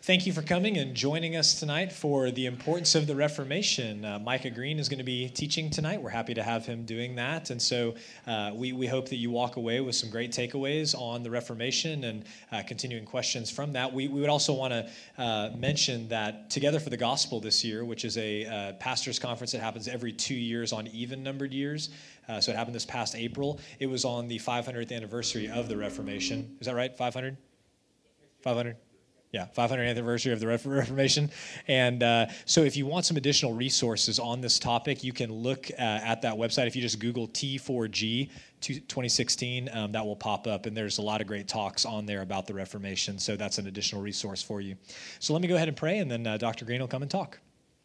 Thank you for coming and joining us tonight for the importance of the Reformation. Micah Green is going to be teaching tonight. We're happy to have him doing that. And so we hope that you walk away with some great takeaways on the Reformation and continuing questions from that. We would also want to mention that Together for the Gospel this year, which is a pastor's conference that happens every 2 years on even-numbered years. So it happened this past April. It was on the 500th anniversary of the Reformation. Is that right? 500? 500? Yeah, 500th anniversary of the Reformation. And so if you want some additional resources on this topic, you can look at that website. If you just Google T4G 2016, that will pop up. And there's a lot of great talks on there about the Reformation. So that's an additional resource for you. So let me go ahead and pray, and then Dr. Green will come and talk.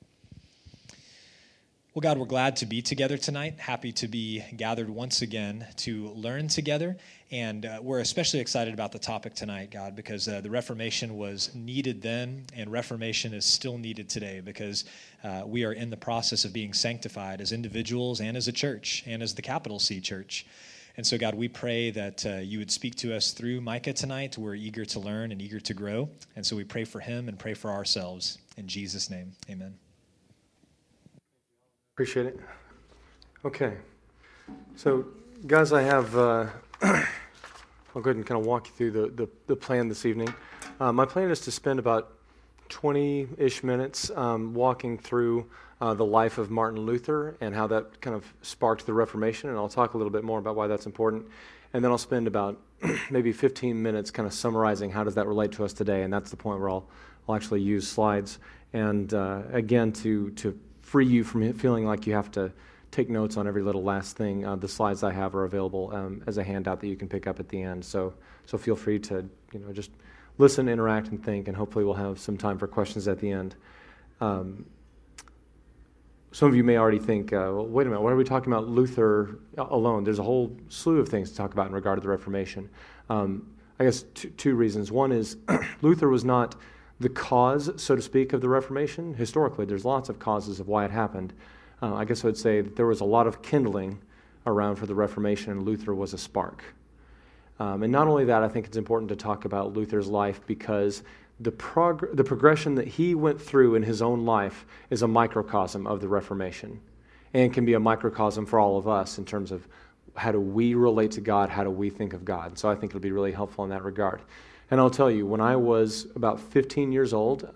Well, God, we're glad to be together tonight, happy to be gathered once again to learn together, and we're especially excited about the topic tonight, God, because the Reformation was needed then, and Reformation is still needed today, because we are in the process of being sanctified as individuals and as a church, and as the capital C church. And so, God, we pray that you would speak to us through Micah tonight. We're eager to learn and eager to grow, and so we pray for him and pray for ourselves. In Jesus' name, amen. Appreciate it. Okay. So, guys, I have, I'll go ahead and kind of walk you through the plan this evening. My plan is to spend about 20-ish minutes walking through the life of Martin Luther and how that kind of sparked the Reformation, and I'll talk a little bit more about why that's important. And then I'll spend about maybe 15 minutes kind of summarizing how does that relate to us today, and that's the point where I'll actually use slides. And again, to free you from feeling like you have to take notes on every little last thing. The slides I have are available as a handout that you can pick up at the end. So feel free to just listen, interact, and think, and hopefully we'll have some time for questions at the end. Some of you may already think, well, wait a minute, why are we talking about Luther alone? There's a whole slew of things to talk about in regard to the Reformation. I guess two reasons. One is Luther was not the cause, so to speak, of the Reformation. Historically, there's lots of causes of why it happened. I guess I would say that there was a lot of kindling around for the Reformation, and Luther was a spark. And not only that, I think it's important to talk about Luther's life because the progression that he went through in his own life is a microcosm of the Reformation, and can be a microcosm for all of us in terms of how do we relate to God, how do we think of God. So I think it'll be really helpful in that regard. And I'll tell you, when I was about 15 years old,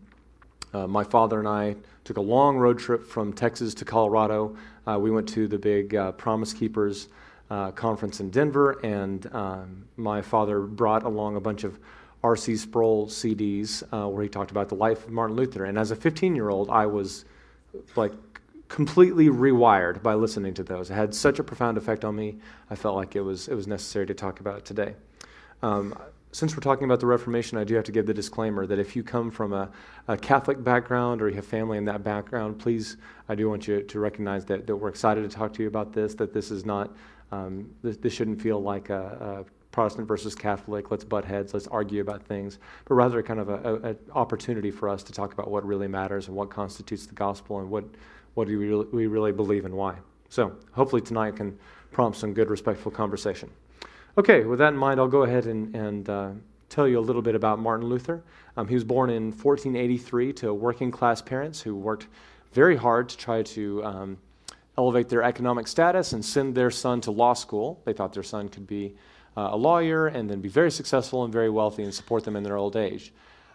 my father and I took a long road trip from Texas to Colorado. We went to the big Promise Keepers conference in Denver, and my father brought along a bunch of R.C. Sproul CDs where he talked about the life of Martin Luther. And as a 15-year-old, I was like completely rewired by listening to those. It had such a profound effect on me, I felt like it was necessary to talk about it today. Since we're talking about the Reformation, I do have to give the disclaimer that if you come from a Catholic background or you have family in that background, please, I do want you to recognize that we're excited to talk to you about this, that this is not, this shouldn't feel like a Protestant versus Catholic, let's butt heads, let's argue about things, but rather kind of an opportunity for us to talk about what really matters and what constitutes the gospel and what do we really believe and why. So hopefully tonight can prompt some good, respectful conversation. Okay, with that in mind, I'll go ahead and tell you a little bit about Martin Luther. He was born in 1483 to working-class parents who worked very hard to try to elevate their economic status and send their son to law school. They thought their son could be a lawyer and then be very successful and very wealthy and support them in their old age.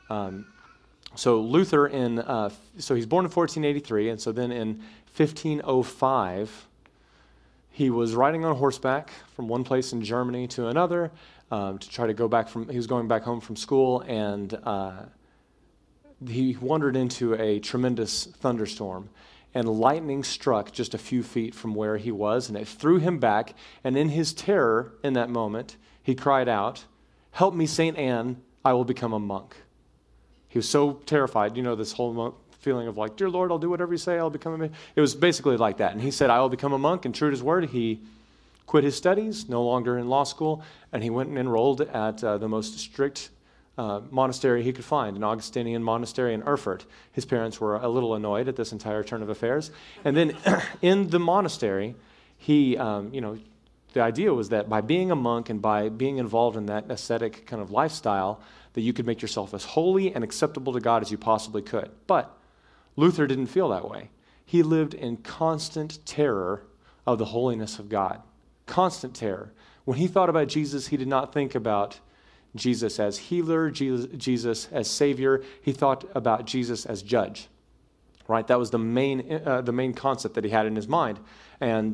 So Luther, so he's born in 1483, and so then in 1505, he was riding on horseback from one place in Germany to another to try to go back he was going back home from school, and he wandered into a tremendous thunderstorm, and lightning struck just a few feet from where he was, and it threw him back, and in his terror in that moment, he cried out, "Help me, St. Anne, I will become a monk." He was so terrified, this whole feeling of like, "Dear Lord, I'll do whatever you say, I'll become a monk." It was basically like that. And he said, "I will become a monk," and true to his word, he quit his studies, no longer in law school, and he went and enrolled at the most strict monastery he could find, an Augustinian monastery in Erfurt. His parents were a little annoyed at this entire turn of affairs. And then in the monastery, he, the idea was that by being a monk and by being involved in that ascetic kind of lifestyle, that you could make yourself as holy and acceptable to God as you possibly could. But Luther didn't feel that way. He lived in constant terror of the holiness of God. Constant terror. When he thought about Jesus, he did not think about Jesus as healer, Jesus as Savior. He thought about Jesus as judge. Right? That was the main concept that he had in his mind. And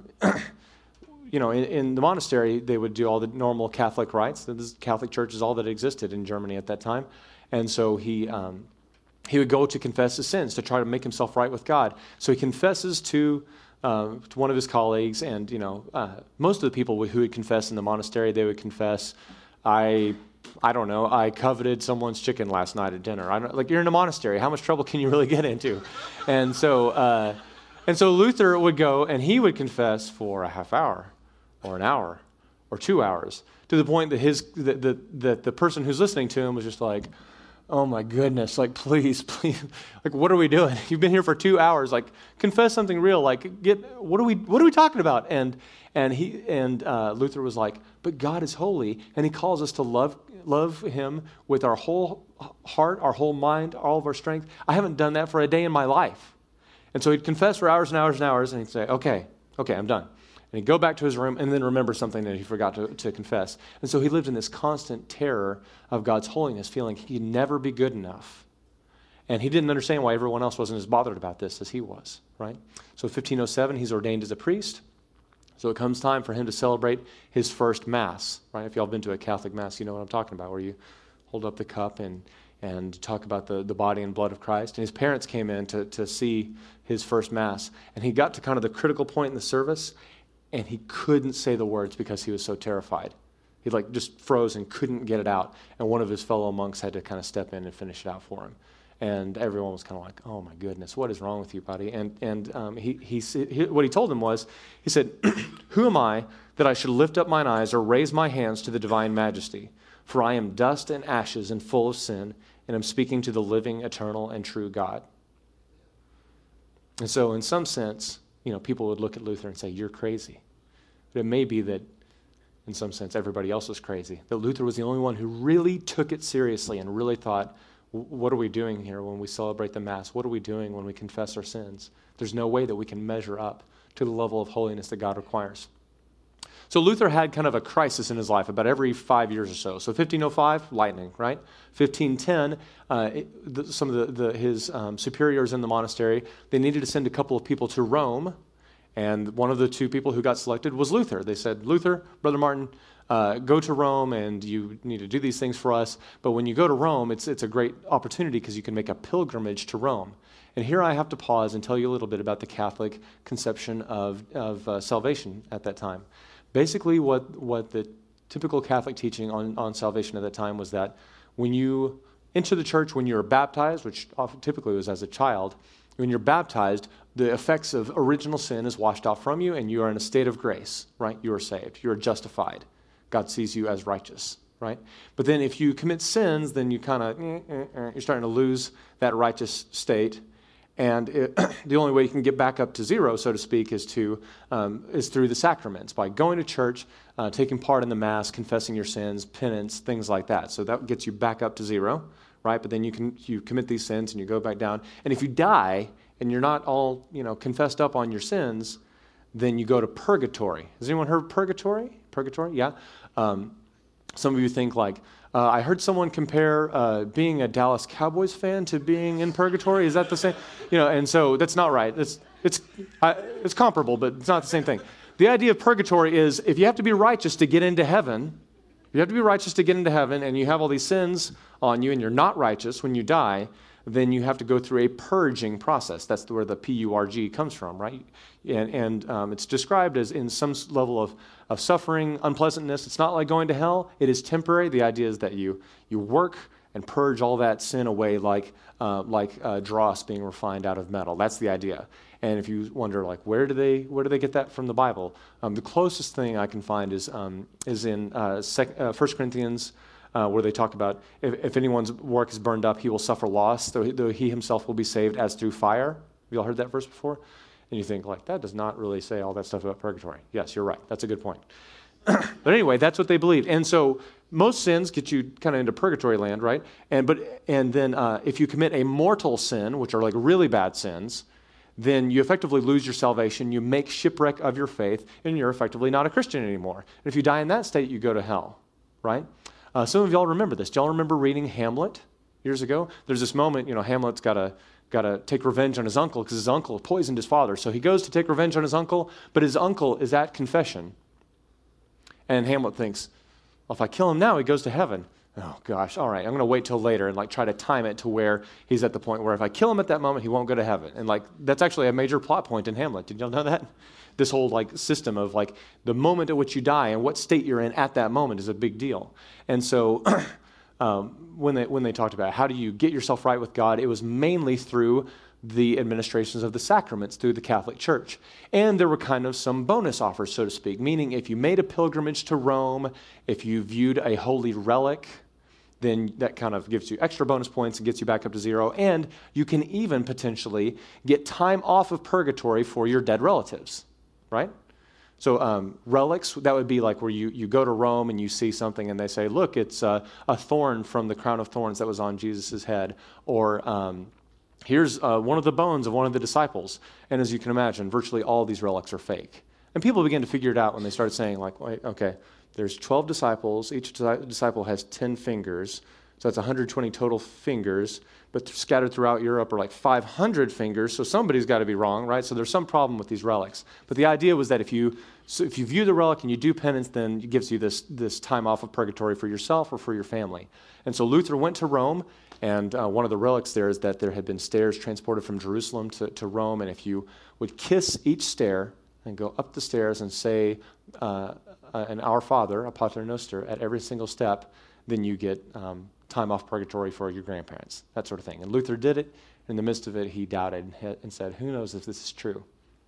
in the monastery, they would do all the normal Catholic rites. The Catholic Church is all that existed in Germany at that time. And so he would go to confess his sins to try to make himself right with God. So he confesses to one of his colleagues, and most of the people who would confess in the monastery, they would confess, I don't know, I coveted someone's chicken last night at dinner. You're in a monastery. How much trouble can you really get into? And so Luther would go and he would confess for a half hour or an hour or 2 hours, to the point that the person who's listening to him was just like, oh my goodness, please, what are we doing? You've been here for 2 hours, confess something real, what are we talking about? And Luther was like, but God is holy, and he calls us to love him with our whole heart, our whole mind, all of our strength. I haven't done that for a day in my life. And so he'd confess for hours and hours and hours, and he'd say, okay, I'm done. And he'd go back to his room and then remember something that he forgot to confess. And so he lived in this constant terror of God's holiness, feeling he'd never be good enough. And he didn't understand why everyone else wasn't as bothered about this as he was, right? So 1507, he's ordained as a priest. So it comes time for him to celebrate his first Mass, right? If y'all have been to a Catholic Mass, you know what I'm talking about, where you hold up the cup and talk about the body and blood of Christ. And his parents came in to see his first Mass. And he got to kind of the critical point in the service, and he couldn't say the words because he was so terrified. He just froze and couldn't get it out. And one of his fellow monks had to kind of step in and finish it out for him. And everyone was kind of like, oh my goodness, what is wrong with you, buddy? And what he told him was, he said, who am I that I should lift up mine eyes or raise my hands to the divine majesty? For I am dust and ashes and full of sin, and am speaking to the living, eternal, and true God. And so in some sense, people would look at Luther and say, you're crazy. But it may be that in some sense everybody else was crazy. That Luther was the only one who really took it seriously and really thought, what are we doing here when we celebrate the Mass? What are we doing when we confess our sins? There's no way that we can measure up to the level of holiness that God requires. So Luther had kind of a crisis in his life about every 5 years or so. So 1505, lightning, right? 1510, some of his superiors in the monastery, they needed to send a couple of people to Rome, and one of the two people who got selected was Luther. They said, Luther, Brother Martin, go to Rome, and you need to do these things for us. But when you go to Rome, it's a great opportunity because you can make a pilgrimage to Rome. And here I have to pause and tell you a little bit about the Catholic conception of salvation at that time. Basically, what the typical Catholic teaching on salvation at that time was that when you enter the church, when you're baptized, which typically was as a child, when you're baptized, the effects of original sin is washed off from you, and you are in a state of grace, right? You are saved. You are justified. God sees you as righteous, right? But then if you commit sins, then you kind of, you're starting to lose that righteous state. And the only way you can get back up to zero, so to speak, is through the sacraments, by going to church, taking part in the Mass, confessing your sins, penance, things like that. So that gets you back up to zero, right? But then you commit these sins and you go back down. And if you die and you're not all confessed up on your sins, then you go to purgatory. Has anyone heard of purgatory? Purgatory, yeah. Some of you think I heard someone compare being a Dallas Cowboys fan to being in purgatory. Is that the same? And so that's not right. It's comparable, but it's not the same thing. The idea of purgatory is if you have to be righteous to get into heaven, and you have all these sins on you and you're not righteous when you die, then you have to go through a purging process. That's where the P-U-R-G comes from, right? And it's described as in some level of suffering, unpleasantness. It's not like going to hell. It is temporary. The idea is that you work and purge all that sin away like dross being refined out of metal. That's the idea. And if you wonder, where do they get that from the Bible? The closest thing I can find is in 1 Corinthians, where they talk about if anyone's work is burned up, he will suffer loss, though he himself will be saved as through fire. Have you all heard that verse before? And you think, like, that does not really say all that stuff about purgatory. Yes, you're right. That's a good point. But anyway, that's what they believed. And so most sins get you kind of into purgatory land, right? And then if you commit a mortal sin, which are like really bad sins, then you effectively lose your salvation, you make shipwreck of your faith, and you're effectively not a Christian anymore. And if you die in that state, you go to hell, right? Some of y'all remember this. Do y'all remember reading Hamlet years ago? There's this moment, Hamlet's got to take revenge on his uncle because his uncle poisoned his father. So he goes to take revenge on his uncle, but his uncle is at confession. And Hamlet thinks, well, if I kill him now, he goes to heaven. Oh, gosh, all right, I'm going to wait till later and try to time it to where he's at the point where if I kill him at that moment, he won't go to heaven. And that's actually a major plot point in Hamlet. Did y'all know that? This whole system of the moment at which you die and what state you're in at that moment is a big deal. And so when they talked about how do you get yourself right with God, it was mainly through the administrations of the sacraments through the Catholic Church. And there were kind of some bonus offers, so to speak, meaning if you made a pilgrimage to Rome, if you viewed a holy relic, then that kind of gives you extra bonus points and gets you back up to 0. And you can even potentially get time off of purgatory for your dead relatives, right? So relics, that would be like where you go to Rome and you see something and they say, look, it's a thorn from the crown of thorns that was on Jesus' head. Or here's one of the bones of one of the disciples. And as you can imagine, virtually all these relics are fake. And people began to figure it out when they started saying, wait, okay, there's 12 disciples. Each disciple has 10 fingers. So that's 120 total fingers. But scattered throughout Europe are 500 fingers. So somebody's got to be wrong, right? So there's some problem with these relics. But the idea was that if you view the relic and you do penance, then it gives you this time off of purgatory for yourself or for your family. And so Luther went to Rome. And one of the relics there is that there had been stairs transported from Jerusalem to Rome. And if you would kiss each stair and go up the stairs and say an Our Father, a Pater Noster, at every single step, then you get time off purgatory for your grandparents, that sort of thing. And Luther did it. In the midst of it, he doubted and said, who knows if this is true?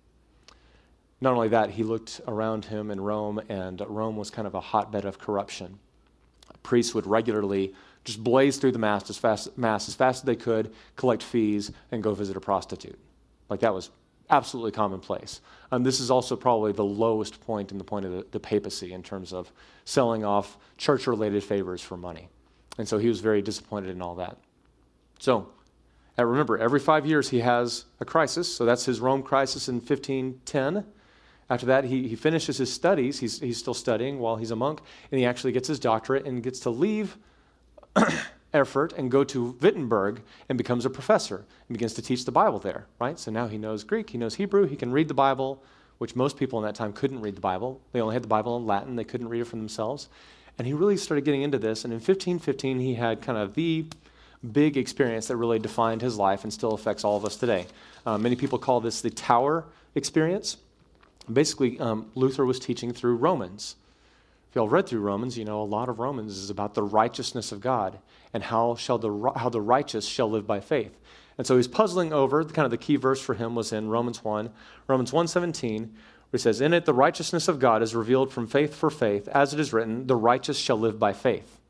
Not only that, he looked around him in Rome, and Rome was kind of a hotbed of corruption. Priests would regularly just blaze through the mass as fast as they could, collect fees, and go visit a prostitute. That was absolutely commonplace. This is also probably the lowest point in the point of the papacy in terms of selling off church-related favors for money. And so he was very disappointed in all that. So remember, every 5 years he has a crisis. So that's his Rome crisis in 1510. After that, he finishes his studies. He's still studying while he's a monk, and he actually gets his doctorate and gets to leave Erfurt and go to Wittenberg and becomes a professor and begins to teach the Bible there, right? So now he knows Greek, he knows Hebrew, he can read the Bible, which most people in that time couldn't read the Bible. They only had the Bible in Latin, they couldn't read it for themselves. And he really started getting into this, and in 1515 he had kind of the big experience that really defined his life and still affects all of us today. Many people call this the Tower experience. Basically, Luther was teaching through Romans. If y'all read through Romans, you know a lot of Romans is about the righteousness of God and how the righteous shall live by faith. And so he's puzzling over, kind of the key verse for him was in Romans 1, Romans 1:17, where he says, in it the righteousness of God is revealed from faith for faith, as it is written, the righteous shall live by faith.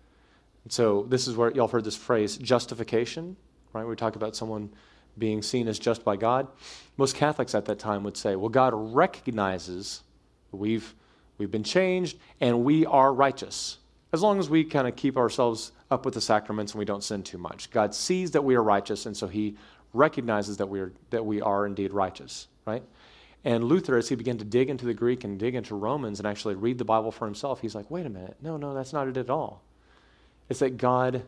And so this is where y'all have heard this phrase, justification, right? We talk about someone being seen as just by God. Most Catholics at that time would say, well, God recognizes we've been changed and we are righteous. As long as we kind of keep ourselves up with the sacraments and we don't sin too much. God sees that we are righteous, and so he recognizes that we are indeed righteous, right? And Luther, as he began to dig into the Greek and dig into Romans and actually read the Bible for himself, he's like, wait a minute, no, that's not it at all. It's that God,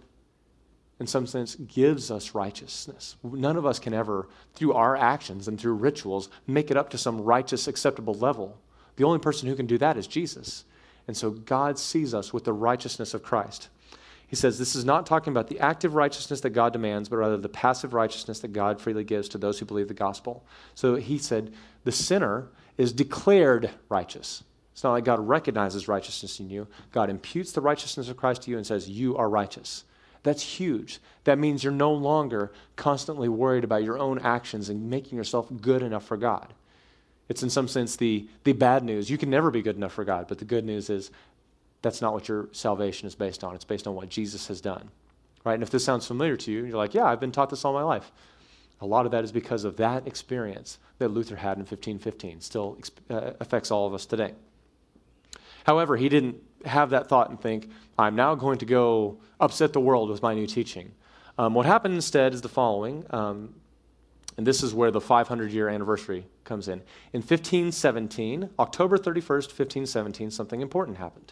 in some sense, gives us righteousness. None of us can ever, through our actions and through rituals, make it up to some righteous, acceptable level. The only person who can do that is Jesus. And so God sees us with the righteousness of Christ. He says this is not talking about the active righteousness that God demands, but rather the passive righteousness that God freely gives to those who believe the gospel. So he said the sinner is declared righteous. It's not like God recognizes righteousness in you. God imputes the righteousness of Christ to you and says you are righteous. That's huge. That means you're no longer constantly worried about your own actions and making yourself good enough for God. It's in some sense the bad news. You can never be good enough for God, but the good news is that's not what your salvation is based on. It's based on what Jesus has done, right? And if this sounds familiar to you, you're like, yeah, I've been taught this all my life. A lot of that is because of that experience that Luther had in 1515, still affects all of us today. However, he didn't have that thought and think, I'm now going to go upset the world with my new teaching. What happened instead is the following, and this is where the 500-year anniversary comes in. In 1517, October 31st, 1517, something important happened.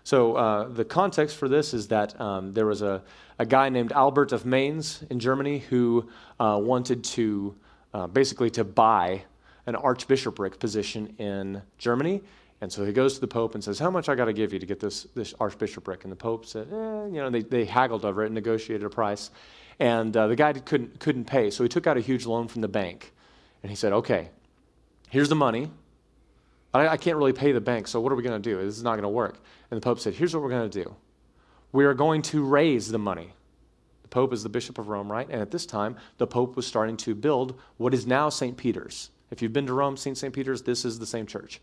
So the context for this is that there was a guy named Albert of Mainz in Germany who wanted to basically to buy an archbishopric position in Germany. And so he goes to the Pope and says, how much I got to give you to get this archbishopric? And the Pope said, they haggled over it and negotiated a price. And the guy couldn't pay, so he took out a huge loan from the bank. And he said, okay, here's the money. I can't really pay the bank, so what are we going to do? This is not going to work. And the Pope said, here's what we're going to do. We are going to raise the money. The Pope is the Bishop of Rome, right? And at this time, the Pope was starting to build what is now St. Peter's. If you've been to Rome, seen St. Peter's, this is the same church.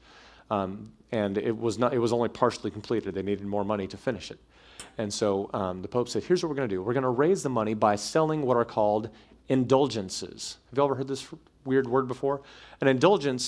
And it was only partially completed. They needed more money to finish it. And so the Pope said, here's what we're going to do. We're going to raise the money by selling what are called indulgences. Have you ever heard this weird word before? An indulgence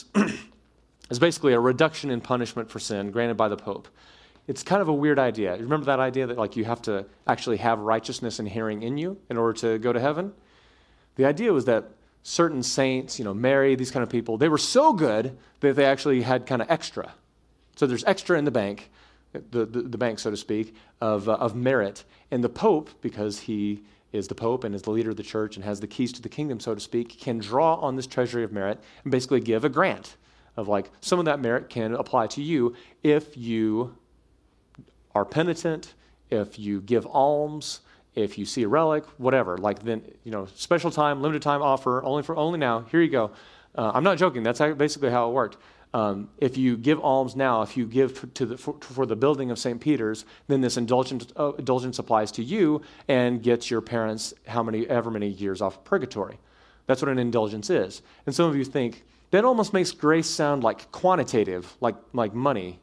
is basically a reduction in punishment for sin granted by the Pope. It's kind of a weird idea. You remember that idea that you have to actually have righteousness inhering in you in order to go to heaven? The idea was that certain saints, Mary, these kind of people, they were so good that they actually had kind of extra. So there's extra in the bank, the bank, so to speak, of merit. And the Pope, because he is the Pope and is the leader of the church and has the keys to the kingdom, so to speak, can draw on this treasury of merit and basically give a grant of some of that merit can apply to you if you are penitent, if you give alms, if you see a relic, whatever. Then, special time, limited time offer, only now. Here you go. I'm not joking. That's basically how it worked. If you give alms now, if you give for the building of St. Peter's, then this indulgence applies to you and gets your parents ever many years off of purgatory. That's what an indulgence is. And some of you think that almost makes grace sound like quantitative, like money,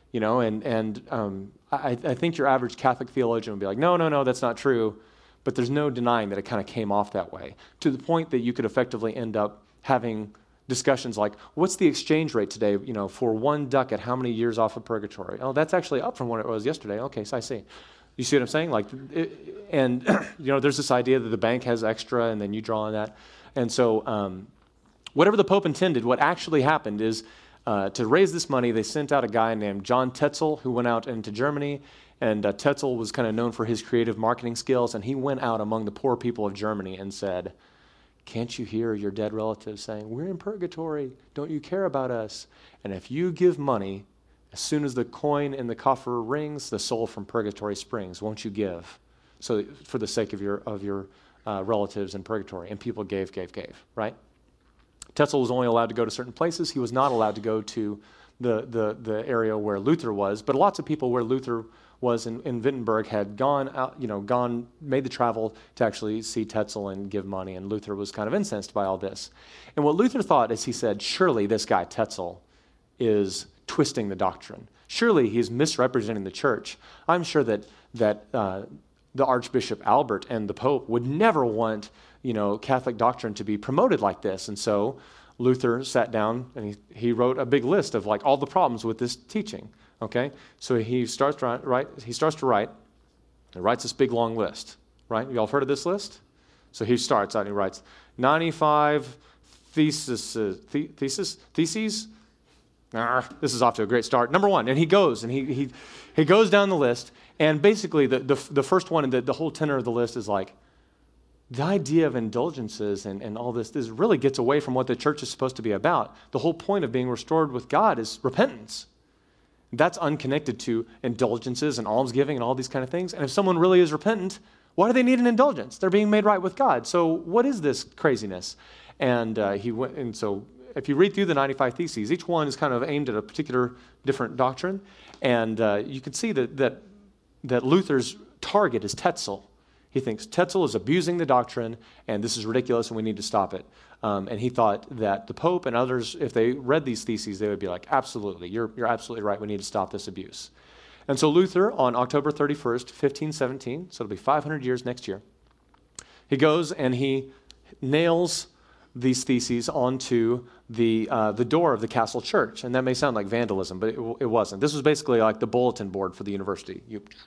And I think your average Catholic theologian would be like, no, that's not true. But there's no denying that it kind of came off that way, to the point that you could effectively end up having discussions like, what's the exchange rate today, for one ducat, how many years off of purgatory? Oh, that's actually up from what it was yesterday. Okay, so I see. You see what I'm saying? There's this idea that the bank has extra and then you draw on that. And so whatever the Pope intended, what actually happened is to raise this money, they sent out a guy named John Tetzel who went out into Germany. And Tetzel was kind of known for his creative marketing skills. And he went out among the poor people of Germany and said, can't you hear your dead relatives saying, we're in purgatory, don't you care about us? And if you give money, as soon as the coin in the coffer rings, the soul from purgatory springs. Won't you give? So for the sake of your relatives in purgatory. And people gave, right? Tetzel was only allowed to go to certain places. He was not allowed to go to the area where Luther was. But lots of people where Luther was in Wittenberg had gone out, made the travel to actually see Tetzel and give money, and Luther was kind of incensed by all this. And what Luther thought is, he said, surely this guy Tetzel is twisting the doctrine. Surely he's misrepresenting the church. I'm sure that the Archbishop Albert and the Pope would never want, Catholic doctrine to be promoted like this. And so Luther sat down and he wrote a big list of all the problems with this teaching. Okay, so he starts to write. He writes this big long list. Right, you all heard of this list? So he starts out and he writes 95 theses. This is off to a great start. Number one, and he goes and he goes down the list, and basically the first one and the whole tenor of the list is the idea of indulgences and all this really gets away from what the church is supposed to be about. The whole point of being restored with God is repentance. That's unconnected to indulgences and almsgiving and all these kind of things. And if someone really is repentant, why do they need an indulgence? They're being made right with God. So what is this craziness? And so if you read through the 95 Theses, each one is kind of aimed at a particular different doctrine. And you can see that Luther's target is Tetzel. He thinks Tetzel is abusing the doctrine, and this is ridiculous, and we need to stop it. And he thought that the Pope and others, if they read these theses, they would be like, absolutely, you're absolutely right, we need to stop this abuse. And so Luther, on October 31st, 1517, so it'll be 500 years next year, he goes and he nails these theses onto the door of the castle church. And that may sound like vandalism, but it wasn't. This was basically like the bulletin board for the university.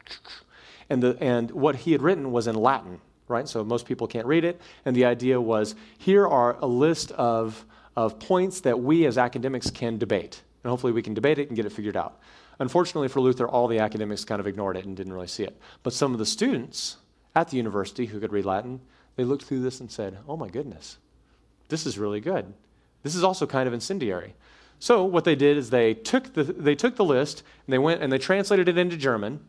And what he had written was in Latin, right? So most people can't read it. And the idea was, here are a list of points that we as academics can debate. And hopefully we can debate it and get it figured out. Unfortunately for Luther, all the academics kind of ignored it and didn't really see it. But some of the students at the university who could read Latin, they looked through this and said, oh my goodness, this is really good. This is also kind of incendiary. So what they did is they took the list and they went and they translated it into German.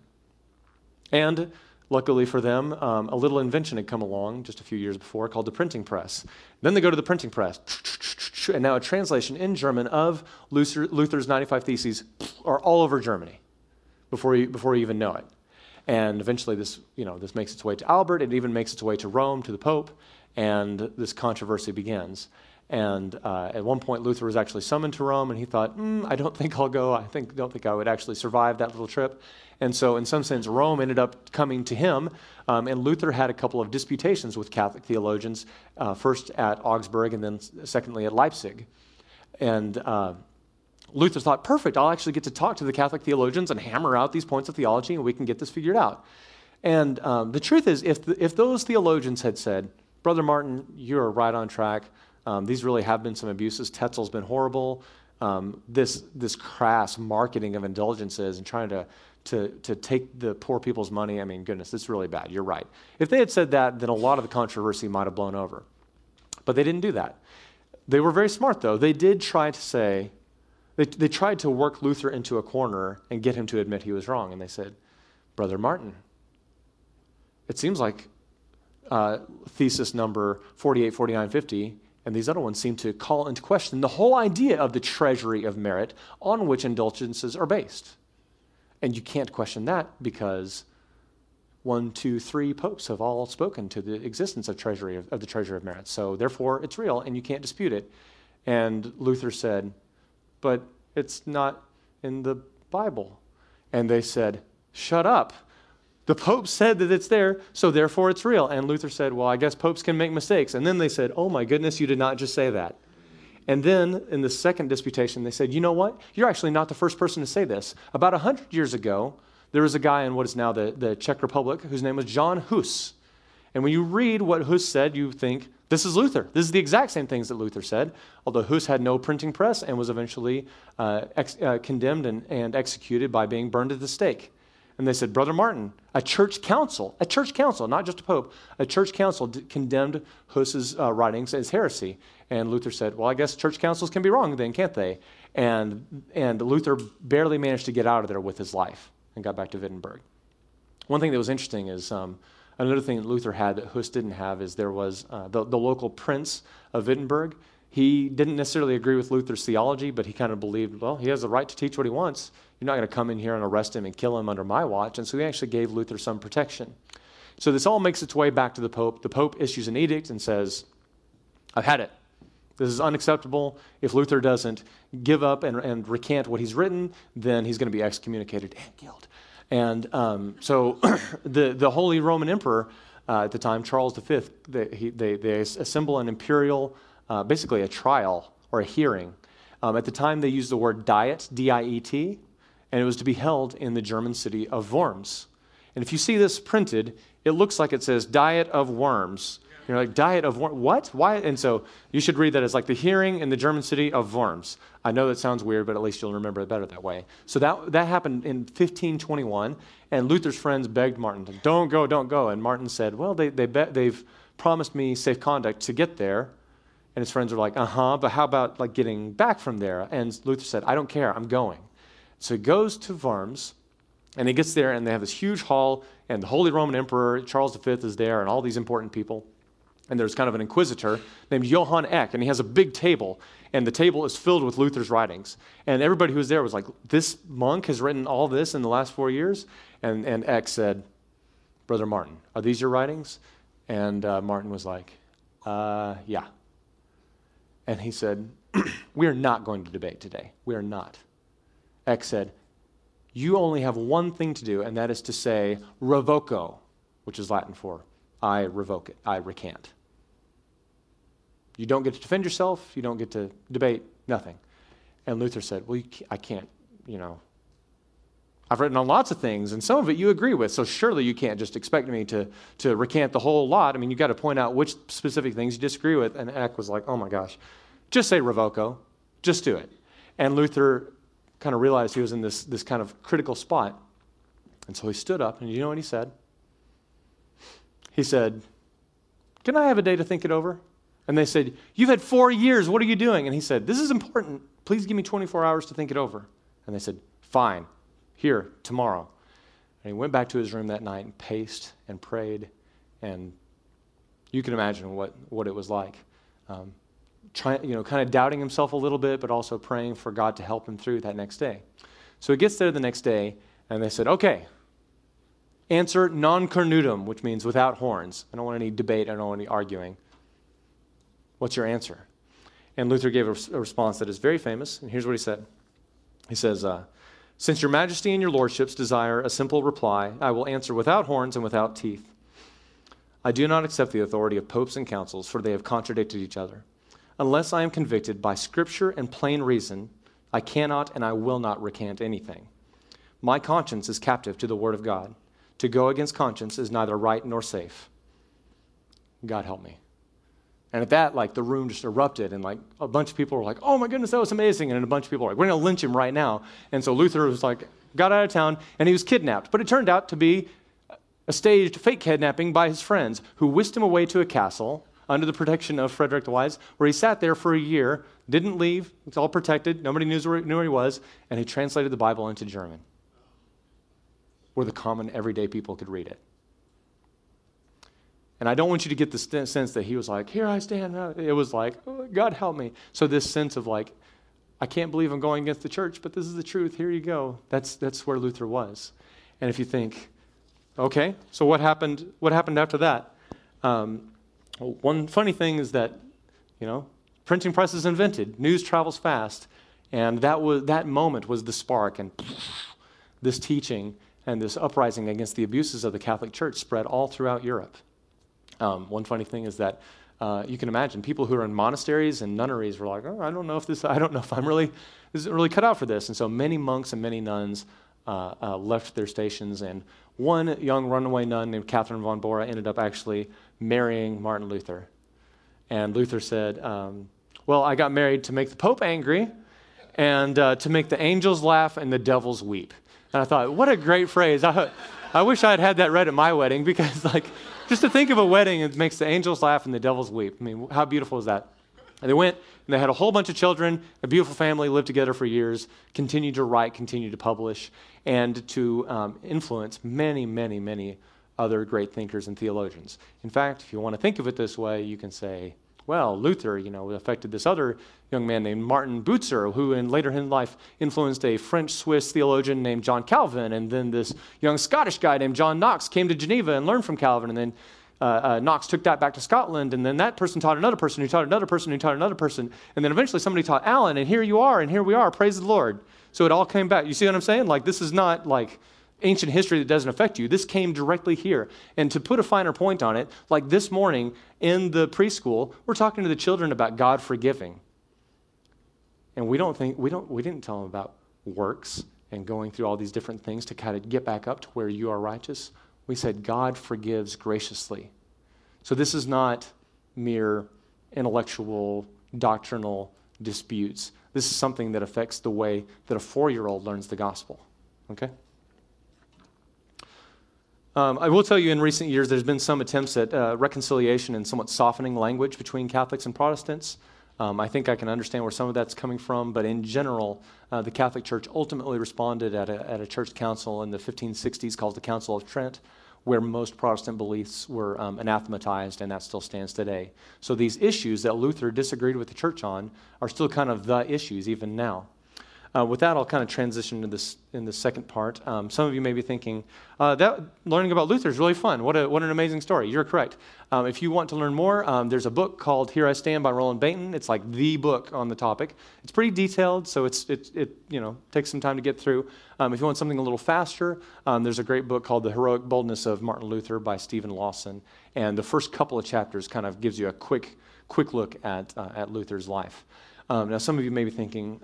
And luckily for them, a little invention had come along just a few years before called the printing press. Then they go to the printing press, and now a translation in German of Luther's 95 Theses are all over Germany before you even know it. And eventually this makes its way to Albert. It even makes its way to Rome, to the Pope, and this controversy begins. And at one point, Luther was actually summoned to Rome, and he thought, I don't think I'll go. Don't think I would actually survive that little trip. And so in some sense, Rome ended up coming to him, and Luther had a couple of disputations with Catholic theologians, first at Augsburg and then secondly at Leipzig. And Luther thought, perfect, I'll actually get to talk to the Catholic theologians and hammer out these points of theology, and we can get this figured out. And the truth is, if those theologians had said, Brother Martin, you're right on track, these really have been some abuses, Tetzel's been horrible, this crass marketing of indulgences and trying to take the poor people's money, I mean, goodness, it's really bad, you're right. If they had said that, then a lot of the controversy might have blown over. But they didn't do that. They were very smart, though. They did try to say, they tried to work Luther into a corner and get him to admit he was wrong. And they said, Brother Martin, it seems like thesis number 48, 49, 50, and these other ones seem to call into question the whole idea of the treasury of merit on which indulgences are based. And you can't question that because 1, 2, 3 popes have all spoken to the existence of the treasury of merit. So therefore, it's real, and you can't dispute it. And Luther said, but it's not in the Bible. And they said, shut up. The Pope said that it's there, so therefore it's real. And Luther said, well, I guess popes can make mistakes. And then they said, oh my goodness, you did not just say that. And then in the second disputation, they said, you know what? You're actually not the first person to say this. About 100 years ago, there was a guy in what is now the Czech Republic whose name was John Hus. And when you read what Hus said, you think, this is Luther. This is the exact same things that Luther said, although Hus had no printing press and was eventually condemned and executed by being burned at the stake. And they said, Brother Martin, a church council, not just a pope, a church council condemned Hus's writings as heresy. And Luther said, well, I guess church councils can be wrong then, can't they? And Luther barely managed to get out of there with his life and got back to Wittenberg. One thing that was interesting is another thing that Luther had that Hus didn't have is there was the local prince of Wittenberg. He didn't necessarily agree with Luther's theology, but he kind of believed, well, he has the right to teach what he wants. You're not going to come in here and arrest him and kill him under my watch. And so he actually gave Luther some protection. So this all makes its way back to the Pope. The Pope issues an edict and says, I've had it. This is unacceptable. If Luther doesn't give up and recant what he's written, then he's going to be excommunicated and killed. And so the Holy Roman Emperor at the time, Charles V, they assemble an imperial, basically a trial or a hearing. At the time, they used the word diet, D-I-E-T, and it was to be held in the German city of Worms. And if you see this printed, it looks like it says Diet of Worms. You're like, Diet of Worms? What? Why? And so you should read that as like the hearing in the German city of Worms. I know that sounds weird, but at least you'll remember it better that way. So that happened in 1521, and Luther's friends begged Martin, don't go. And Martin said, well, they've promised me safe conduct to get there. And his friends were like, but how about like getting back from there? And Luther said, I don't care, I'm going. So he goes to Worms, and he gets there, and they have this huge hall, and the Holy Roman Emperor, Charles V, is there, and all these important people. And there's kind of an inquisitor named Johann Eck, and he has a big table, and the table is filled with Luther's writings. And everybody who was there was like, this monk has written all this in the last 4 years? And Eck said, Brother Martin, are these your writings? And Martin was like, yeah. And he said, we are not going to debate today. We are not. Eck said, you only have one thing to do, and that is to say, revoco, which is Latin for, I revoke it, I recant. You don't get to defend yourself. You don't get to debate, nothing. And Luther said, well, I can't, I've written on lots of things, and some of it you agree with, so surely you can't just expect me to recant the whole lot. I mean, you've got to point out which specific things you disagree with. And Eck was like, oh my gosh, just say revoco. Just do it. And Luther kind of realized he was in this kind of critical spot. And so he stood up, and you know what he said? He said, can I have a day to think it over? And they said, you've had 4 years. What are you doing? And he said, this is important. Please give me 24 hours to think it over. And they said, fine. Here, tomorrow. And he went back to his room that night and paced and prayed. And you can imagine what it was like. Kind of doubting himself a little bit, but also praying for God to help him through that next day. So he gets there the next day, and they said, okay, answer non cornutum, which means without horns. I don't want any debate. I don't want any arguing. What's your answer? And Luther gave a response that is very famous, and here's what he said. He says, since your majesty and your lordships desire a simple reply, I will answer without horns and without teeth. I do not accept the authority of popes and councils, for they have contradicted each other. Unless I am convicted by Scripture and plain reason, I cannot and I will not recant anything. My conscience is captive to the Word of God. To go against conscience is neither right nor safe. God help me. And at that, the room just erupted, and a bunch of people were like, oh my goodness, that was amazing. And then a bunch of people were like, we're going to lynch him right now. And so Luther was got out of town, and he was kidnapped. But it turned out to be a staged fake kidnapping by his friends, who whisked him away to a castle under the protection of Frederick the Wise, where he sat there for a year, didn't leave, it's all protected, nobody knew where he was, and he translated the Bible into German, where the common everyday people could read it. And I don't want you to get the sense that he was like, here I stand. It was like, oh, God help me. So this sense of I can't believe I'm going against the church, but this is the truth. Here you go. That's where Luther was. And if you think, okay, so what happened? What happened after that? One funny thing is that, printing press is invented. News travels fast. And that moment was the spark. And this teaching and this uprising against the abuses of the Catholic Church spread all throughout Europe. One funny thing is that you can imagine people who are in monasteries and nunneries were like, oh, I don't know if this isn't really cut out for this. And so many monks and many nuns left their stations, and one young runaway nun named Catherine von Bora ended up actually marrying Martin Luther. And Luther said, well, I got married to make the Pope angry and to make the angels laugh and the devils weep. And I thought, what a great phrase. I wish I had that read at my wedding, because just to think of a wedding, it makes the angels laugh and the devils weep. I mean, how beautiful is that? And they went, and they had a whole bunch of children, a beautiful family, lived together for years, continued to write, continued to publish, and to influence many, many, many other great thinkers and theologians. In fact, if you want to think of it this way, you can say, well, Luther, affected this other young man named Martin Butzer, who later in life influenced a French-Swiss theologian named John Calvin, and then this young Scottish guy named John Knox came to Geneva and learned from Calvin, and then Knox took that back to Scotland, and then that person taught another person, who taught another person, who taught another person, and then eventually somebody taught Alan, and here you are, and here we are, praise the Lord. So it all came back. You see what I'm saying? This is not ancient history that doesn't affect you. This came directly here. And to put a finer point on it, this morning in the preschool, we're talking to the children about God forgiving. And we didn't tell them about works and going through all these different things to kind of get back up to where you are righteous. We said God forgives graciously. So this is not mere intellectual, doctrinal disputes. This is something that affects the way that a 4-year-old learns the gospel. Okay? I will tell you, in recent years, there's been some attempts at reconciliation and somewhat softening language between Catholics and Protestants. I think I can understand where some of that's coming from, but in general, the Catholic Church ultimately responded at a church council in the 1560s called the Council of Trent, where most Protestant beliefs were anathematized, and that still stands today. So these issues that Luther disagreed with the church on are still kind of the issues even now. With that, I'll kind of transition to this in the second part. Some of you may be thinking, that learning about Luther is really fun. What an amazing story. You're correct. If you want to learn more, there's a book called Here I Stand by Roland Bainton. It's like the book on the topic. It's pretty detailed, so it takes some time to get through. If you want something a little faster, there's a great book called The Heroic Boldness of Martin Luther by Stephen Lawson. And the first couple of chapters kind of gives you a quick look at Luther's life. Now, some of you may be thinking,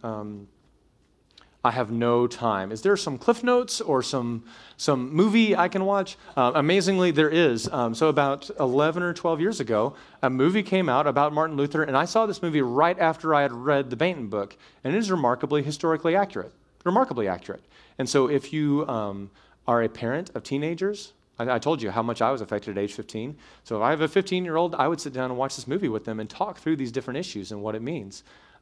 I have no time. Is there some Cliff Notes or some movie I can watch? Amazingly, there is. So about 11 or 12 years ago, a movie came out about Martin Luther, and I saw this movie right after I had read the Bainton book, and it is remarkably historically accurate. Remarkably accurate. And so if you are a parent of teenagers, I told you how much I was affected at age 15. So if I have a 15-year-old, I would sit down and watch this movie with them and talk through these different issues and what it means.